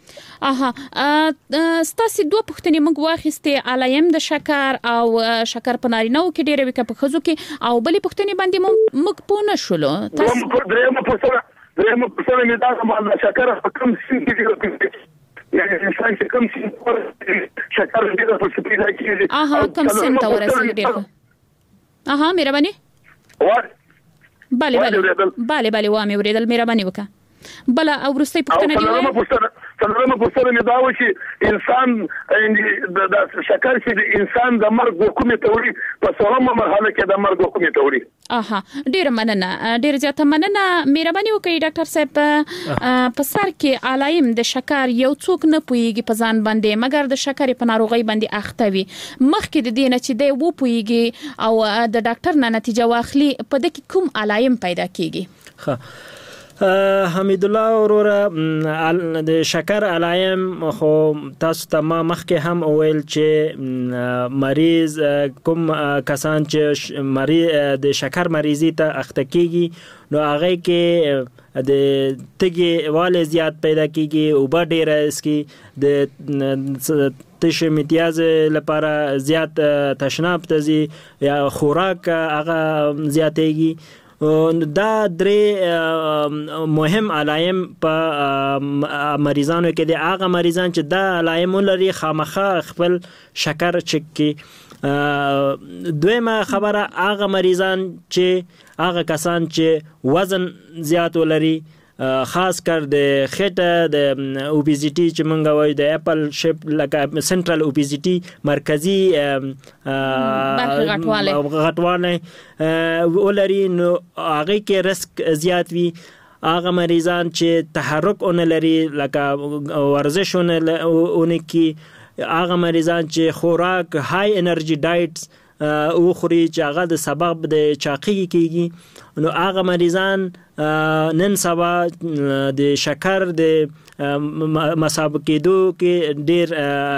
ستاسو دوه پوښتنې موږ واخیستې، علایم د شکر او شکر په نارینه‌و کې ډېر وي که په ښځو کې، او بلې پوښتنې باندې موږ پوه نه شولو. درېمه پوښتنه مې دا ده شکر په کوم شي کې یعنی انسان چې کوم شي شکر ډېر په پیدا کېږي کوم سن ته ورسېږي ډېر. مهرباني. بله وامه ورېدل. مهرباني وکړه. بل او ورستي پوښتنه دی. څلورمه پوښتنه مې دا و چې انسان د شکر چې انسان د مرګ حکومت وړي په څلورمه مرحله کې د مرګ حکومت وړي. ډیر مننه، ډیر زیاته مننه. مهرباني وکړئ ډاکټر صاحب. په سر کې علایم د شکر یو څوک نه پويږي په ځان باندې مګر د شکر په ناروغي باندې اخته وي. مخکې د دې نه چې دی و پويږي او د ډاکټر نه نتیجه واخلي، په دې کې کوم علایم پیدا کیږي؟ حمید الله وروره د شکر علایم خو تاسو ته ما مخکې هم ویل چې مریض کوم کسان چې د شکر مریضي ته اخته کیږي نو هغه کې د تګي والي زیات پیدا کیږي او با ډیر اسکی د تش امتیاز لپاره زیات تشناب تزي یا خوراک هغه زیاتېږي. دا درې مهم علایم په مریضانو کې دي. هغه مریضان چې دا علایم لري خامخا خپل شکر چک کی. دویمه خبره هغه مریضان چې هغه کسان چې وزن زیات ولري، خاص کر د خټه د اوبیزیټي چې مونږ وایو د اپل شیپ لکه سنټرل اوبیزیټي مرکزی غټواله ولري، نو هغه کې رسک زیات وي. هغه مریضان چې تحرک اون لري لکه ورزشونه اونکي، هغه مریضان چې خوراک های انرژي ډایټس او خوري چې هغه د سبب د چاقي کیږي، نو هغه مریضان نن سبا د شکر د مسابقه کېدو کې ډیر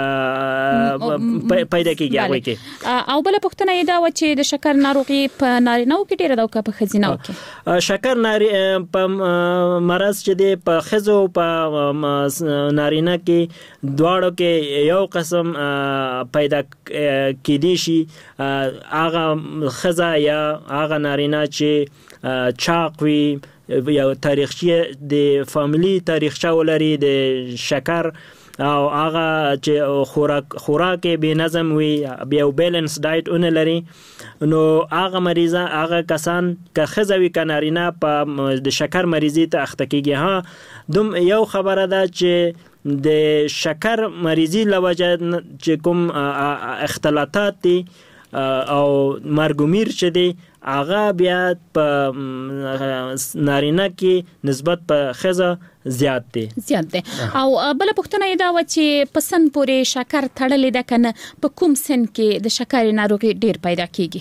پیدا کیږي هغه کې. او بل پوښتنه یې دا و چې د شکر ناروغي په نارینه‌و کې ډیره ده او په ښځینه‌و کې؟ شکر په مرض چې دی په ښځو په نارینه کې دواړو کې یو قسم پیدا کېدی شي. هغه ښځه یا هغه نارینه چې چاق وي یا تاریخچه د فامیلی تاریخچه ولري د شکر، او هغه چې خوراک به نظم وي، بیا بیلنس ډایټ اون لري، نو هغه مریضان هغه کسان که خزوی کنارینه په د شکر مریضی ته اخته کیږي. ها دوم یو خبره ده چې د شکر مریضی لوجه چې کوم اختلاطات دي او مرګومیر چې دی هغه بیا په نارینه کې نسبت په ښځه زیات دی. او بل پوښتنه یې دا و چې په سن پورې شکر تړلې ده کنه په کوم سن کې د شکر ناروغي ډیر پیدا کیږي؟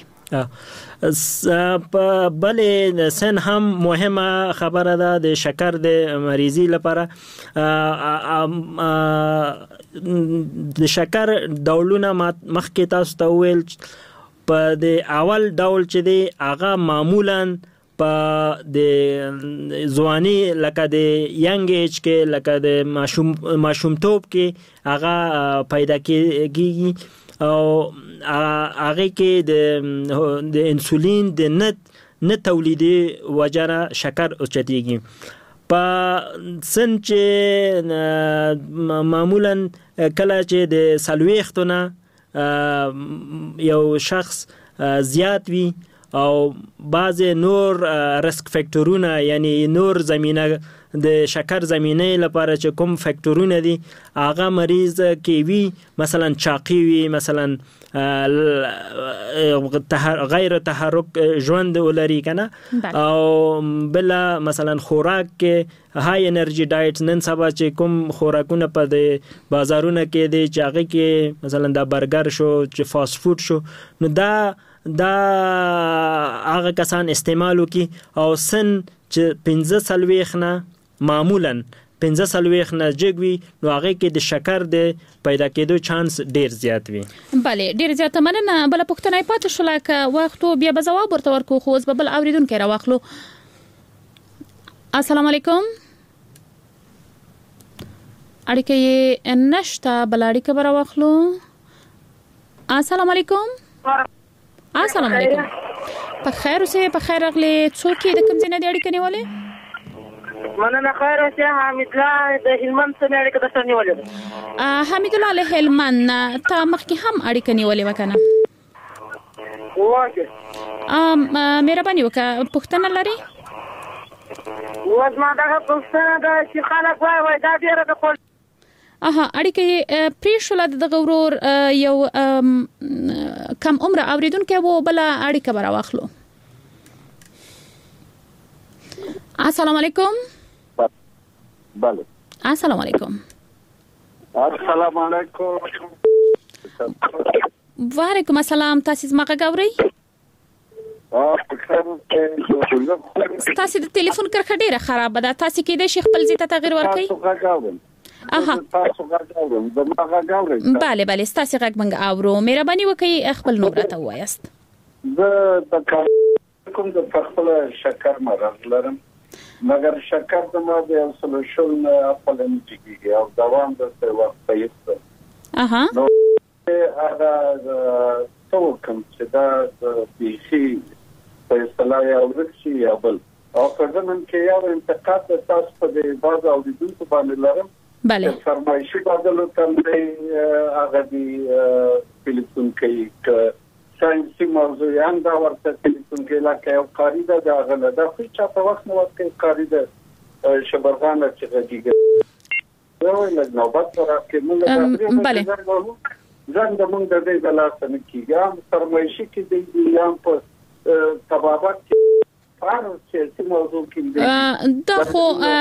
په بل سن هم مهمه خبره ده د شکر د مریضی لپاره. د شکر ډولونه مخکې تاسو ته ویل، په د اول ډول چې دی هغه معمولاً په د ځواني لکه د ینګ ایج کې لکه د ماشومتوب کې هغه پیدا کیږي، او هغه کې د انسولین د نه تولیدي وجره شکر اوچتیږي. په سن چې معمولاً کله چې د سلويختونه یو شخص زیات وي او بعض نور ریسک فاکتورونه یعنی نور زمینه د شکر زمینه لپاره چې کوم فاکتورونه دي هغه مریض کې وي، مثلا چاقي وي، مثلا غیر تحرک ژوند ولري کنه، او بل مثلا خوراک کې های انرژي ډایټس نن سبا چې کوم خوراکونه په د بازارونو کې دي چې هغه کې مثلا د برګر شو چې فاست فود شو، نو دا هغه کسان استعمال وکي او سن چې 15 نه معمولاً 15 نه جګوي، نو هغه کې د شکر د پیدا کېدو چانس ډیر زیات وي. بله ډیر زیات مننه. بل پوښتنه پاتې شو لکه وخت بیا به جواب ورته ورکو، خو اوس به بل اوریدونکو راوخلو. السلام علیکم. اړیکه نشته، بل اړیکه به راوخلو. السلام علیکم. السلام علیکم. په خیر اوسې، په خیر راغلې. څوک د کوم ځای نه دی اړیکه نیولې؟ مننه. خیر اوسې، حمید الله د هلمند څخه اړیکه درته نیولې ده. حمید الله له هلمند ته مخکې هم اړیکه نیولې وکنه؟ واګه مهرباني وکړه، پوښتنه لري؟ ما دا پوښتنه ده چې خلک وایي دا ډیره د خپل اړیکه پریښول د غورور یو کم عمر اوریدونکو وو، بل اړیکه به راوخلو. السلام علیکم. بله. السلام علیکم. السلام علیکم. وعلیکم السلام. تاسو زما غوړی؟ تاسو د ټلیفون کرخه ډیره خراب ده، تاسو کې د شیخ خپل ځای ته تغیر ورکړئ. بله بله، ستاسو غږ موږ اورو. مهرباني وکړئ خپل نوم راته ووایاست. د کوم د خپل شکر مرض لرم، مګر شکر د ما د سولوشن خپل انټیګي او دوام د څه وخت یې نو هغه توکم چې دا د بيخي په اصطلاح او رښتیا یا بل او په ځمن کې یو انتقاد تاسو په بعض اوریدونکو باندې لرم. بله. فرمایشي بدلو تمدي هغه دی فلسطین کې ساينسي موضوع هم دا ورته فلسطین کې لکه یو قاعده دا غل دا خو چې په وخت نو وخت قاعده شبرغان چې غږیږي یو لږ نوبت راکې موږ بله ځان د موږ د دې د لاس نه کیږي فرمایشي کې دی یم په تبابت دا خو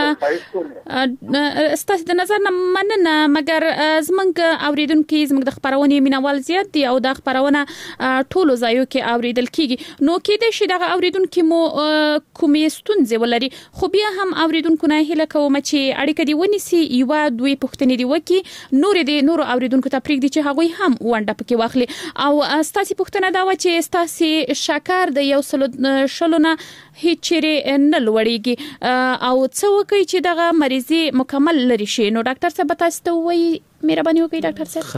ستاسو د نظر نه مننه مګر زمونږ اوریدونکو زمونږ د خبرونه مینوال زیات دي او د خبرونه ټولو ځایو کې اوریدل کیږي نو کې د شي د اوریدونکو مو کومې ستونزې ولري خو بیا هم اوریدونکو نه هله کوم چې اړیکه دی ونیسي یو دوی پښتنې دی وکي نور اوریدونکو ته پریږدي چې هغه هم ونده پکې واخلي او ستاسو پښتنه دا و چې ستاسو شکر د یو شلونه هیڅ چیرې نه لوړیږي او څو کوي چې دغه مریضي مکمل لري شي نو ډاکټر صاحب تاسو ته وایي مهرباني وکړئ ډاکټر صاحب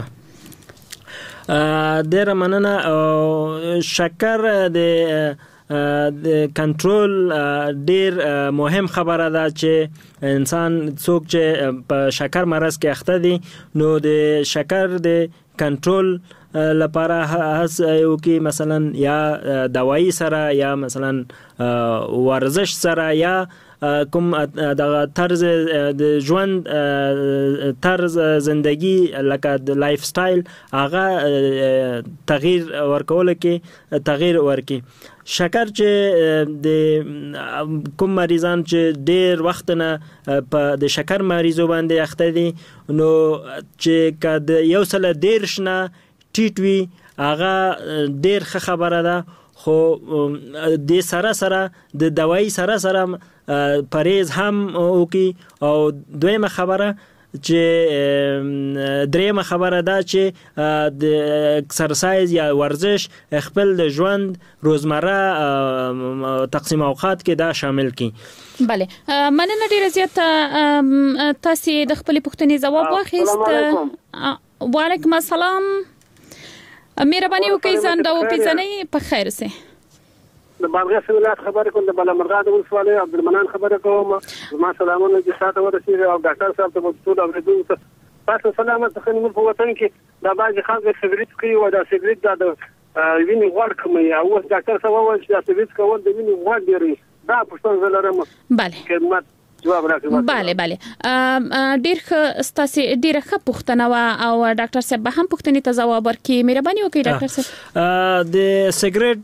ډیر مننه شکر د کنټرول ډیر مهم خبره ده چې انسان څوک چې په شکر مرض کې اخته دي نو د شکر د کنټرول لپاره یو کې مثلا یا دوايي سره یا مثلا ورزش سره یا کوم د طرز د ژوند طرز زندگی لکه د لایف سټایل هغه تغییر ورکول کې تغییر ورکي شکر چې د کوم مریضان چې ډیر وخت نه په د شکر مریضو باندې اخته دي نو چې کله یو سل دیرش نه ټیټوي هغه ډیر خبره ده خو د سره د دوايي سره پرهیز هم وکي او دویمه خبره چې دریمه خبره ده چې د اکسرسایز یا ورزش خپل د ژوند روزمره تقسیم اوقات کې دا شامل کی بله مننه ډیره زیاته تاسو د خپل پوښتنې جواب واخیست وعلیکم السلام مهرباني وکړئ ځان دا وپیژنئ په خیر سه د بادغیس ولایت خبرې کوم د بلمرغاد ولسوالۍ عبدالمنان خبرې کوم ما سلامونه چې ساته ورسېږي او ډاکټر صاحب ته ټول اوریدونکو تاسو سلامت خنیم په وطن کې دا بعضی خلک سګریټ کوي او دا سګریټ د وینې غوړ کوي او ډاکټر صاحب وایي چې دا سګریټ کول د وینې غوړ ډیری دا پښتون زلرم bale خدمت bale ډیر ستاسو ډیره ښه پوښتنه وا او ډاکټر صاحب هم پوښتنې ته ځواب ورکړي مهرباني وکړئ ډاکټر صاحب د سیګریټ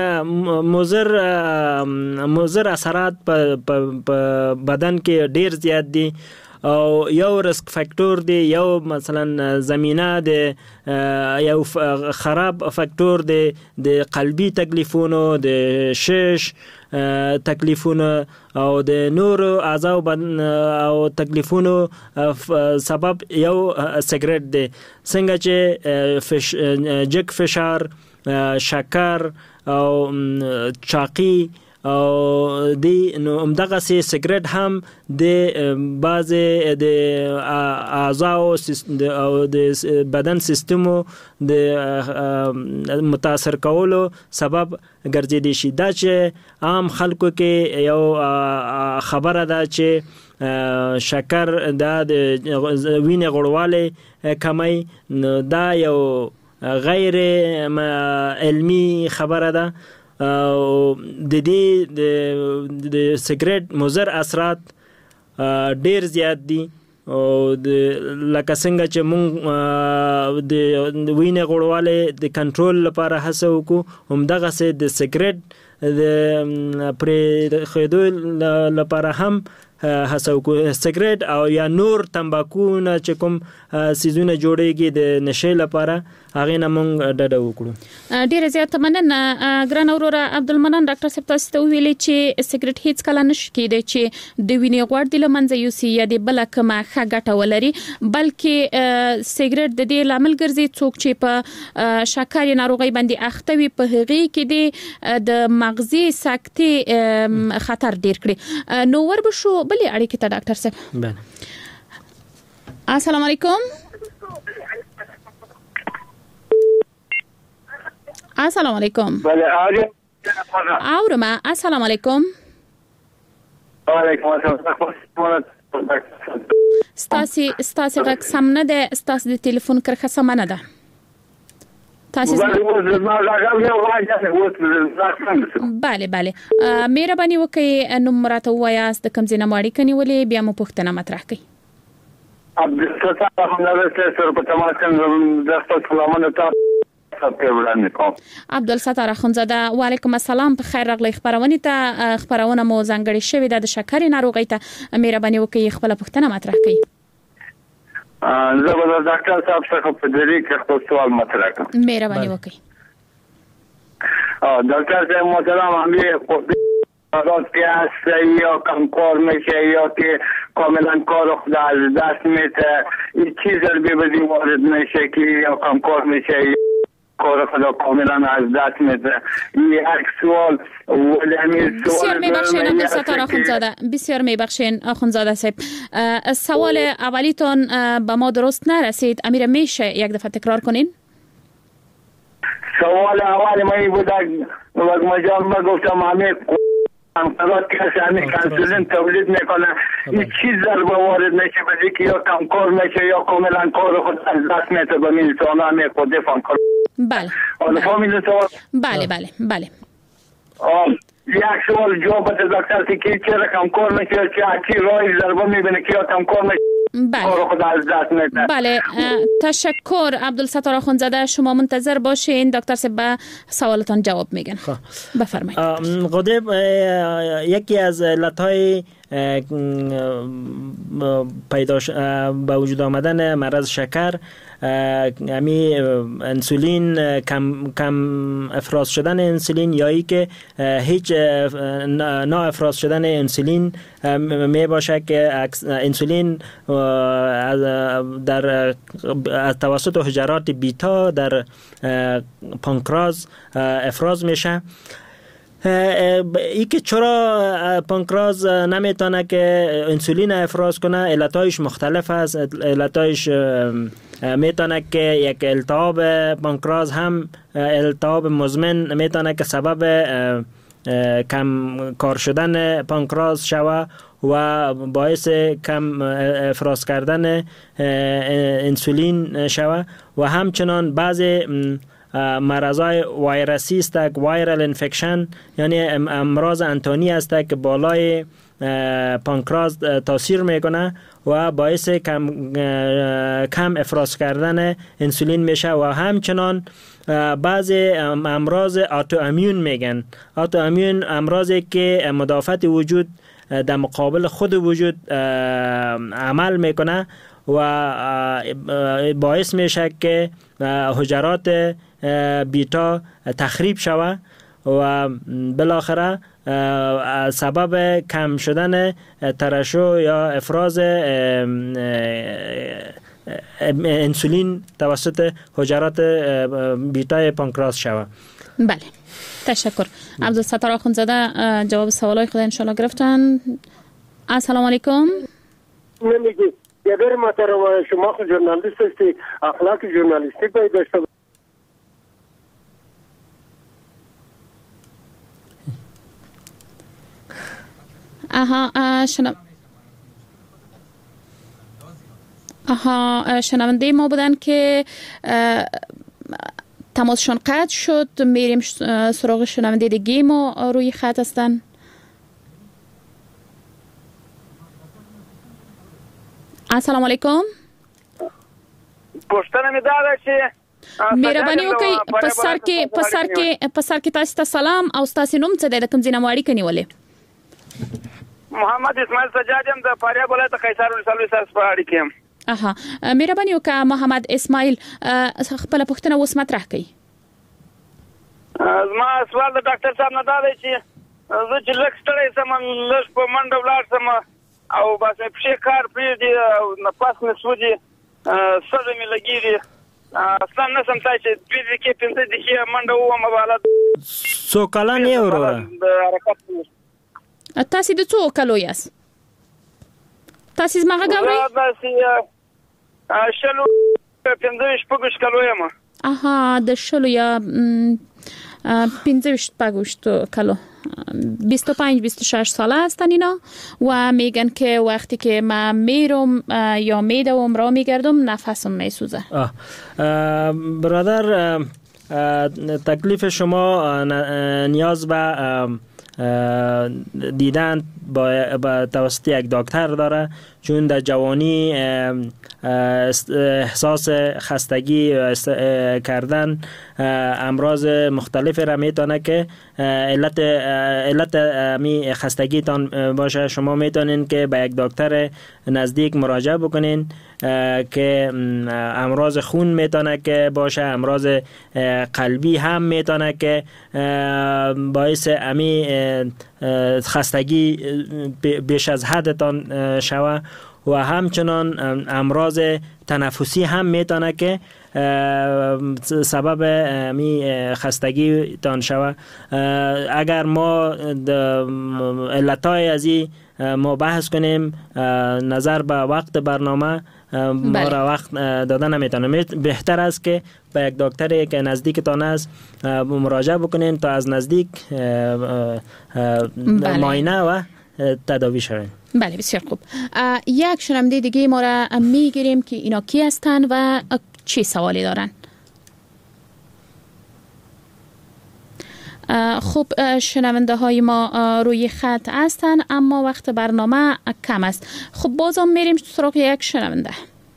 مضر اثرات په بدن کې ډیر زیات دي او یو ریسک فاکټور دی یو مثلا زمينه دی یو خراب فاکټور دی د قلبي تکلیفونو د شش تکلیفونو او د نور اعضاء او تکلیفونو سبب یو سیګریټ دی څنګه چې جګ فشار شکر او چاقي او د نو همدغه سیګریټ هم د بعضه د اعضاء او د بدن سیستمو د متاثر کولو سبب ګرځیدي شي دا چې عام خلکو کې یو خبره ده چې شکر دا د وینې غوړوالی کمی دا یو غیر علمی خبره ده د دې د سیګریټ مضر اثرات ډیر زیات دي او لکه څنګه چې موږ د وینې غوړوالی د کنټرول لپاره هڅه وکړو همدغه سه د سیګریټ د پرې خېدو لپاره هم هڅه وکړو سیګریټ او یا نور تمباکو نه چې کوم سيزونه جوړيږي د نشه لپاره هغه نه مونږ ډډه وکړو ډیر زیات مننه ګران اورور عبدالمنان ډاکټر صاحب تاسو ته ویلي چې سیګریټ هیڅ کله نشي کېدای چې د وینې غوړ د لمنځه یوسي یا د بل کومه ښه ګټه ولري بلکې سیګریټ د دې لامل ګرځي څوک چې په شکر ناروغي باندې اخته وي په هغه کې د مغزي سکتې خطر ډیر کړي نو وربشو بلې اړیکې ته ډاکټر صاحب السلام علیکم السلام علیکم اورما السلام علیکم وعلیکم السلام ستاسو رقم سم نه ده ستاسو د ټلیفون کرخه سم نه ده تاسو bale مهرباني وکړئ نوم راته وایاست د کوم ځای نه ماړی کني ولې بیا مو پوښتنه مطرح کړئ عبدالستار هم نرسته سر په تماس کې د خپل سلامونه ته عبدالستار اخونزاده و علیکم السلام. په خیر راغلی خبرونه ته. خبرونه مو ځانګړې شوې ده د شکرې ناروغۍ ته. مهرباني وکړئ خپل پوښتنه مطرح کړئ. زه به د ډاکټر صاحب څخه په دې کې خپل سوال مطرح کړم. مهرباني وکړئ. ډاکټر صاحب محترم همین راز که هست یا کم کار میشه یا که کاملا کار خود از دست میده این چیز رو ببینی وارد میشه که یا کم کار میشه یا کار خدا کاملا از دست میده. این یک سوال ولی همین سوال بسیار میبخشین عبدالستار اخونزاده. بسیار میبخشین اخونزاده صاحب. سوال اولیتون به ما درست نرسید. امیر میشه یک دفعه تکرار کنین؟ سوال اول ما این بود وقت مجال ما گفتم همه انقدر کسی همین انسولین تولید میکنه این چیز ضربه وارد میشه به که یا کم کار میشه یا کاملا کار خود از دست میده به میلتان همه خود دفعه کار. بله بله یک سوال جواب بده دکتر که چرا کم کار میشه چی رای ضربه میبینه که یا کم کار میشه کار خود از دست میده. بله تشکر عبدالستار اخونزاده. شما منتظر باشین دکتر صاحب سوالتان جواب میگن. بفرمایید. قدب یکی از علتهای به وجود آمدن مرض شکر همی انسولین کم افراز شدن انسولین یا ای که هیچ نا افراز شدن انسولین می باشه که انسولین در از توسط حجرات بیتا در پانکراس افراز میشه. ای که چرا پانکراس نمیتونه که انسولین افراز کنه علتایش مختلف است. علتایش میتونه که یک التهاب پانکراس هم التهاب مزمن میتونه که سبب کم کار شدن پانکراس شوه و باعث کم افراز کردن انسولین شوه و همچنان بعضی مرضای ویروسی است که وایرال انفکشن یعنی امراض انتانی است که بالای پانکراس تاثیر میکنه و باعث کم افراز کردن انسولین میشه و همچنان بعضی امراض آتو امیون میگن. آتو امیون امراضی که مدافعت وجود در مقابل خود وجود عمل میکنه و باعث میشه که حجرات بیتا تخریب شوه و بالاخره سبب کم شدن ترشح یا افراز انسولین توسط حجرات بیتا پانکراس شوه. بله تشکر. عبدالستار اخونزاده جواب سوالای خود انشالله گرفتن. السلام علیکم. نمیگی یادر محترم شما خود ژورنالیست هستی اخلاق ژورنالیستی باید داشته شنونده ما بودن که تماسشون قطع شد. میریم سراغ شنونده دیگه ما روی خط هستن. السلام علیکم. پوښتنه مې دا ده چې مهرباني وکړئ په سر کې تاسو ته سلام او تاسو نوم څه دی د کوم ځای نه مو اړیکه نیولې؟ محمد اسماعیل سجاد یم د فاریاب ولایت قیصر ولسوالۍ سره په اړیکه یم. مهرباني وکړه محمد اسماعیل خپل پوښتنه اوس مطرح کړئ. زما سوال د ډاکټر صاحب نه دا دی چې زه چې لږ ستړی سم لږ په منډه ولاړ سم او بس مې پښې کار پرېږدي او نفس مې سوځي سږي مې لګېږي اصلا نه سم ځای چې 2 دقیقې 5 دقیقې منډه ووهم به حالت څو کلن یې وروره؟ تاسو د څو کلو یاست؟ تاسو زما غږ اورئ؟ شلو 15 کلو یم. د شلو یا 15 کلو 25-26 ساله هستن اینا و میگن که وقتی که من میرم یا میدوم را میگردم نفسم میسوزه. برادر تکلیف شما نیاز به دیدن با توسط یک دکتر داره، چون در جوانی احساس خستگی کردن امراض مختلف را میتونه که علت می خستگی تان باشه. شما میتونین که به یک دکتر نزدیک مراجعه بکنین که امراض خون میتونه که باشه، امراض قلبی هم میتونه که باعث امی خستگی بیش از حدتان شوه و همچنان امراض تنفسی هم میتونه که سبب می خستگی تان شوه. اگر ما علتای ازی ما بحث کنیم نظر به وقت برنامه ما را وقت داده نمیتونه. بهتر است که به یک دکتری که نزدیکتان است مراجعه بکنین تا از نزدیک معاینه و تداوی شوین. بله بسیار خوب. یک شنونده دیگه ما را میگیریم که اینا کی هستن و چی سوالی دارن. خب شنونده های ما روی خط هستن اما وقت برنامه کم است. خب بازم میریم سراغ یک شنونده.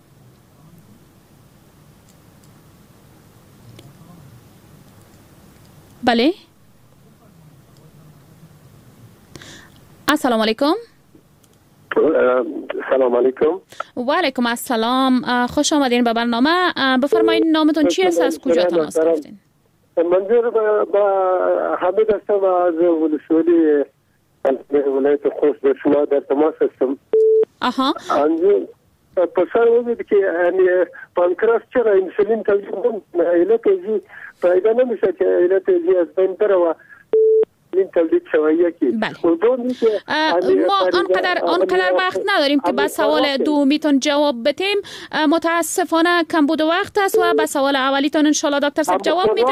بله السلام علیکم. سلام علیکم. و علیکم السلام. خوش آمدین به برنامه. بفرمایید نامتون چی است، از کجا تماس گرفتین؟ منظور با حمید هستم از ولسوالی ولایت خوست. به شما در تماس هستم. پسر وزید که پانکراس چرا انسولین تولید نمیکنه؟ علت ازی فایده نمیشه که علت ازی از بین بره و ما آنقدر وقت نداریم که به سوال دومیتون جواب بدیم. متاسفانه کم بود وقت است و به سوال اولیتون انشالله دکتر صاحب جواب میدن.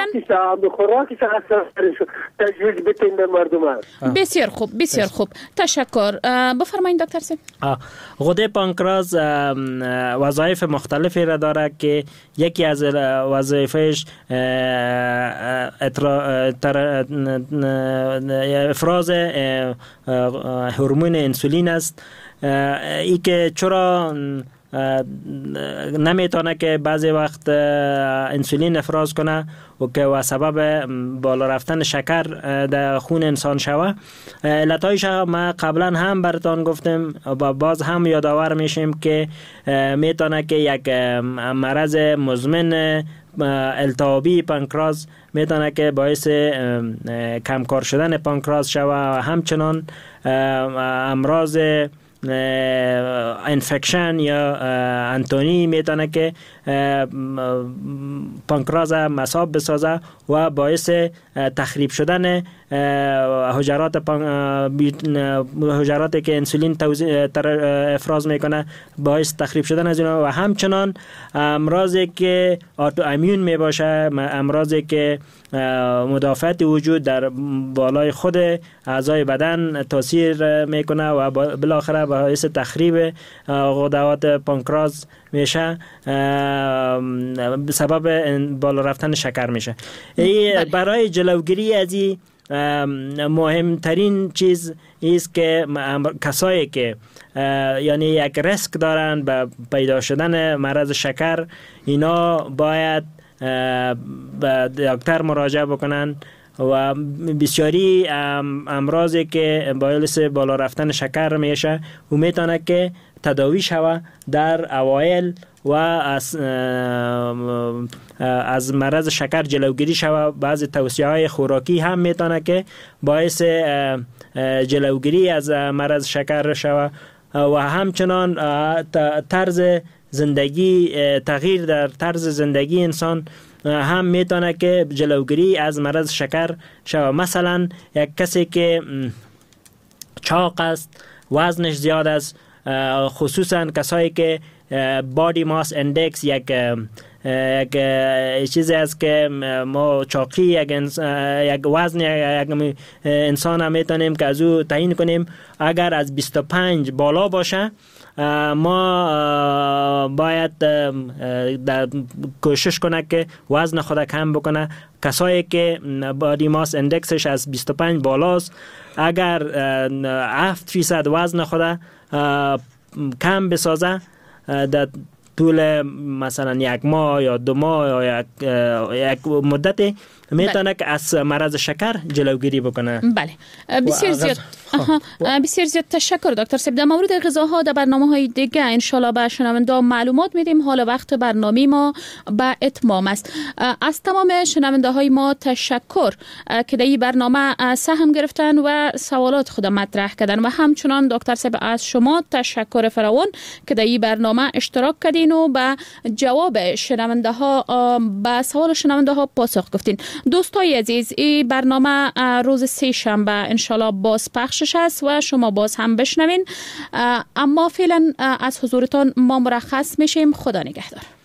بسیار خوب بسیار خوب، تشکر. بفرمایید دکتر صاحب. غده پانکراس وظایف مختلفی را داره که یکی از وظایفش افراز هورمون انسولین است. ای که چرا نمیتونه که بعضی وقت انسولین افراز کنه و سبب بالا رفتن شکر در خون انسان شوه. علتایش ما قبلا هم براتون گفتم و باز هم یادآور میشیم که میتونه که یک مرض مزمن التهابی پانکراس میتونه که باعث کمکار شدن پانکراس شوه و همچنان امراض انفکشن یا انتونی میتونه که پانکراس مصاب بسازه و باعث تخریب شدن حجراتی که انسولین افراز میکنه باعث تخریب شدن از اینا و همچنان امراضی که آتو ایمیون میباشه، امراضی که مدافعت وجود در بالای خود اعضای بدن تاثیر میکنه و بالاخره باعث تخریب غدوات پانکراس میشه، سبب بالا رفتن شکر میشه. برای جلوگیری از این مهمترین چیز است که کسایی که یعنی یک ریسک دارن به پیدا شدن مرض شکر، اینا باید به دکتر مراجعه بکنن و بسیاری امراضی که باعث بالا رفتن شکر میشه و میتونه که تداوی شوه در اوایل و از مرض شکر جلوگیری شوه. بعضی توصیه های خوراکی هم میتونه که باعث جلوگیری از مرض شکر شوه و همچنان طرز زندگی، تغییر در طرز زندگی انسان هم میتونه که جلوگیری از مرض شکر شوه. مثلا یک کسی که چاق است، وزنش زیاد است، خصوصا کسایی که بادی ماس اندکس یک چیزی است که ما چاقی یک وزن یک انسان هم میتونیم که از او تعیین کنیم. اگر از 25 بالا باشه ما باید کوشش کنه که وزن خود کم بکنه. کسایی که بادی ماس اندکسش از 25 بالاست، اگر 7% وزن خود کم بسازه در طول مثلا 1 ماه یا 2 ماه یا یک مدت میتونه که از مرض شکر جلوگیری بکنه. بله بسیار زیاد تشکر دکتر صاحب. در مورد غذاها در برنامه‌های دیگه ان شاءالله به شنونده‌ها معلومات میدیم. حالا وقت برنامه ما به اتمام است. از تمام شنونده‌های ما تشکر که در این برنامه سهم گرفتن و سوالات خود مطرح کردن و همچنان دکتر صاحب از شما تشکر فراوان که در این برنامه اشتراک کردین و به جواب شنونده‌ها به سوال شنونده‌ها پاسخ گفتین. دوستای عزیز این برنامه روز 3 شنبه ان شاءالله باز پخشش است و شما باز هم بشنوین. اما فعلا از حضورتان ما مرخص میشیم. خدا نگهدار.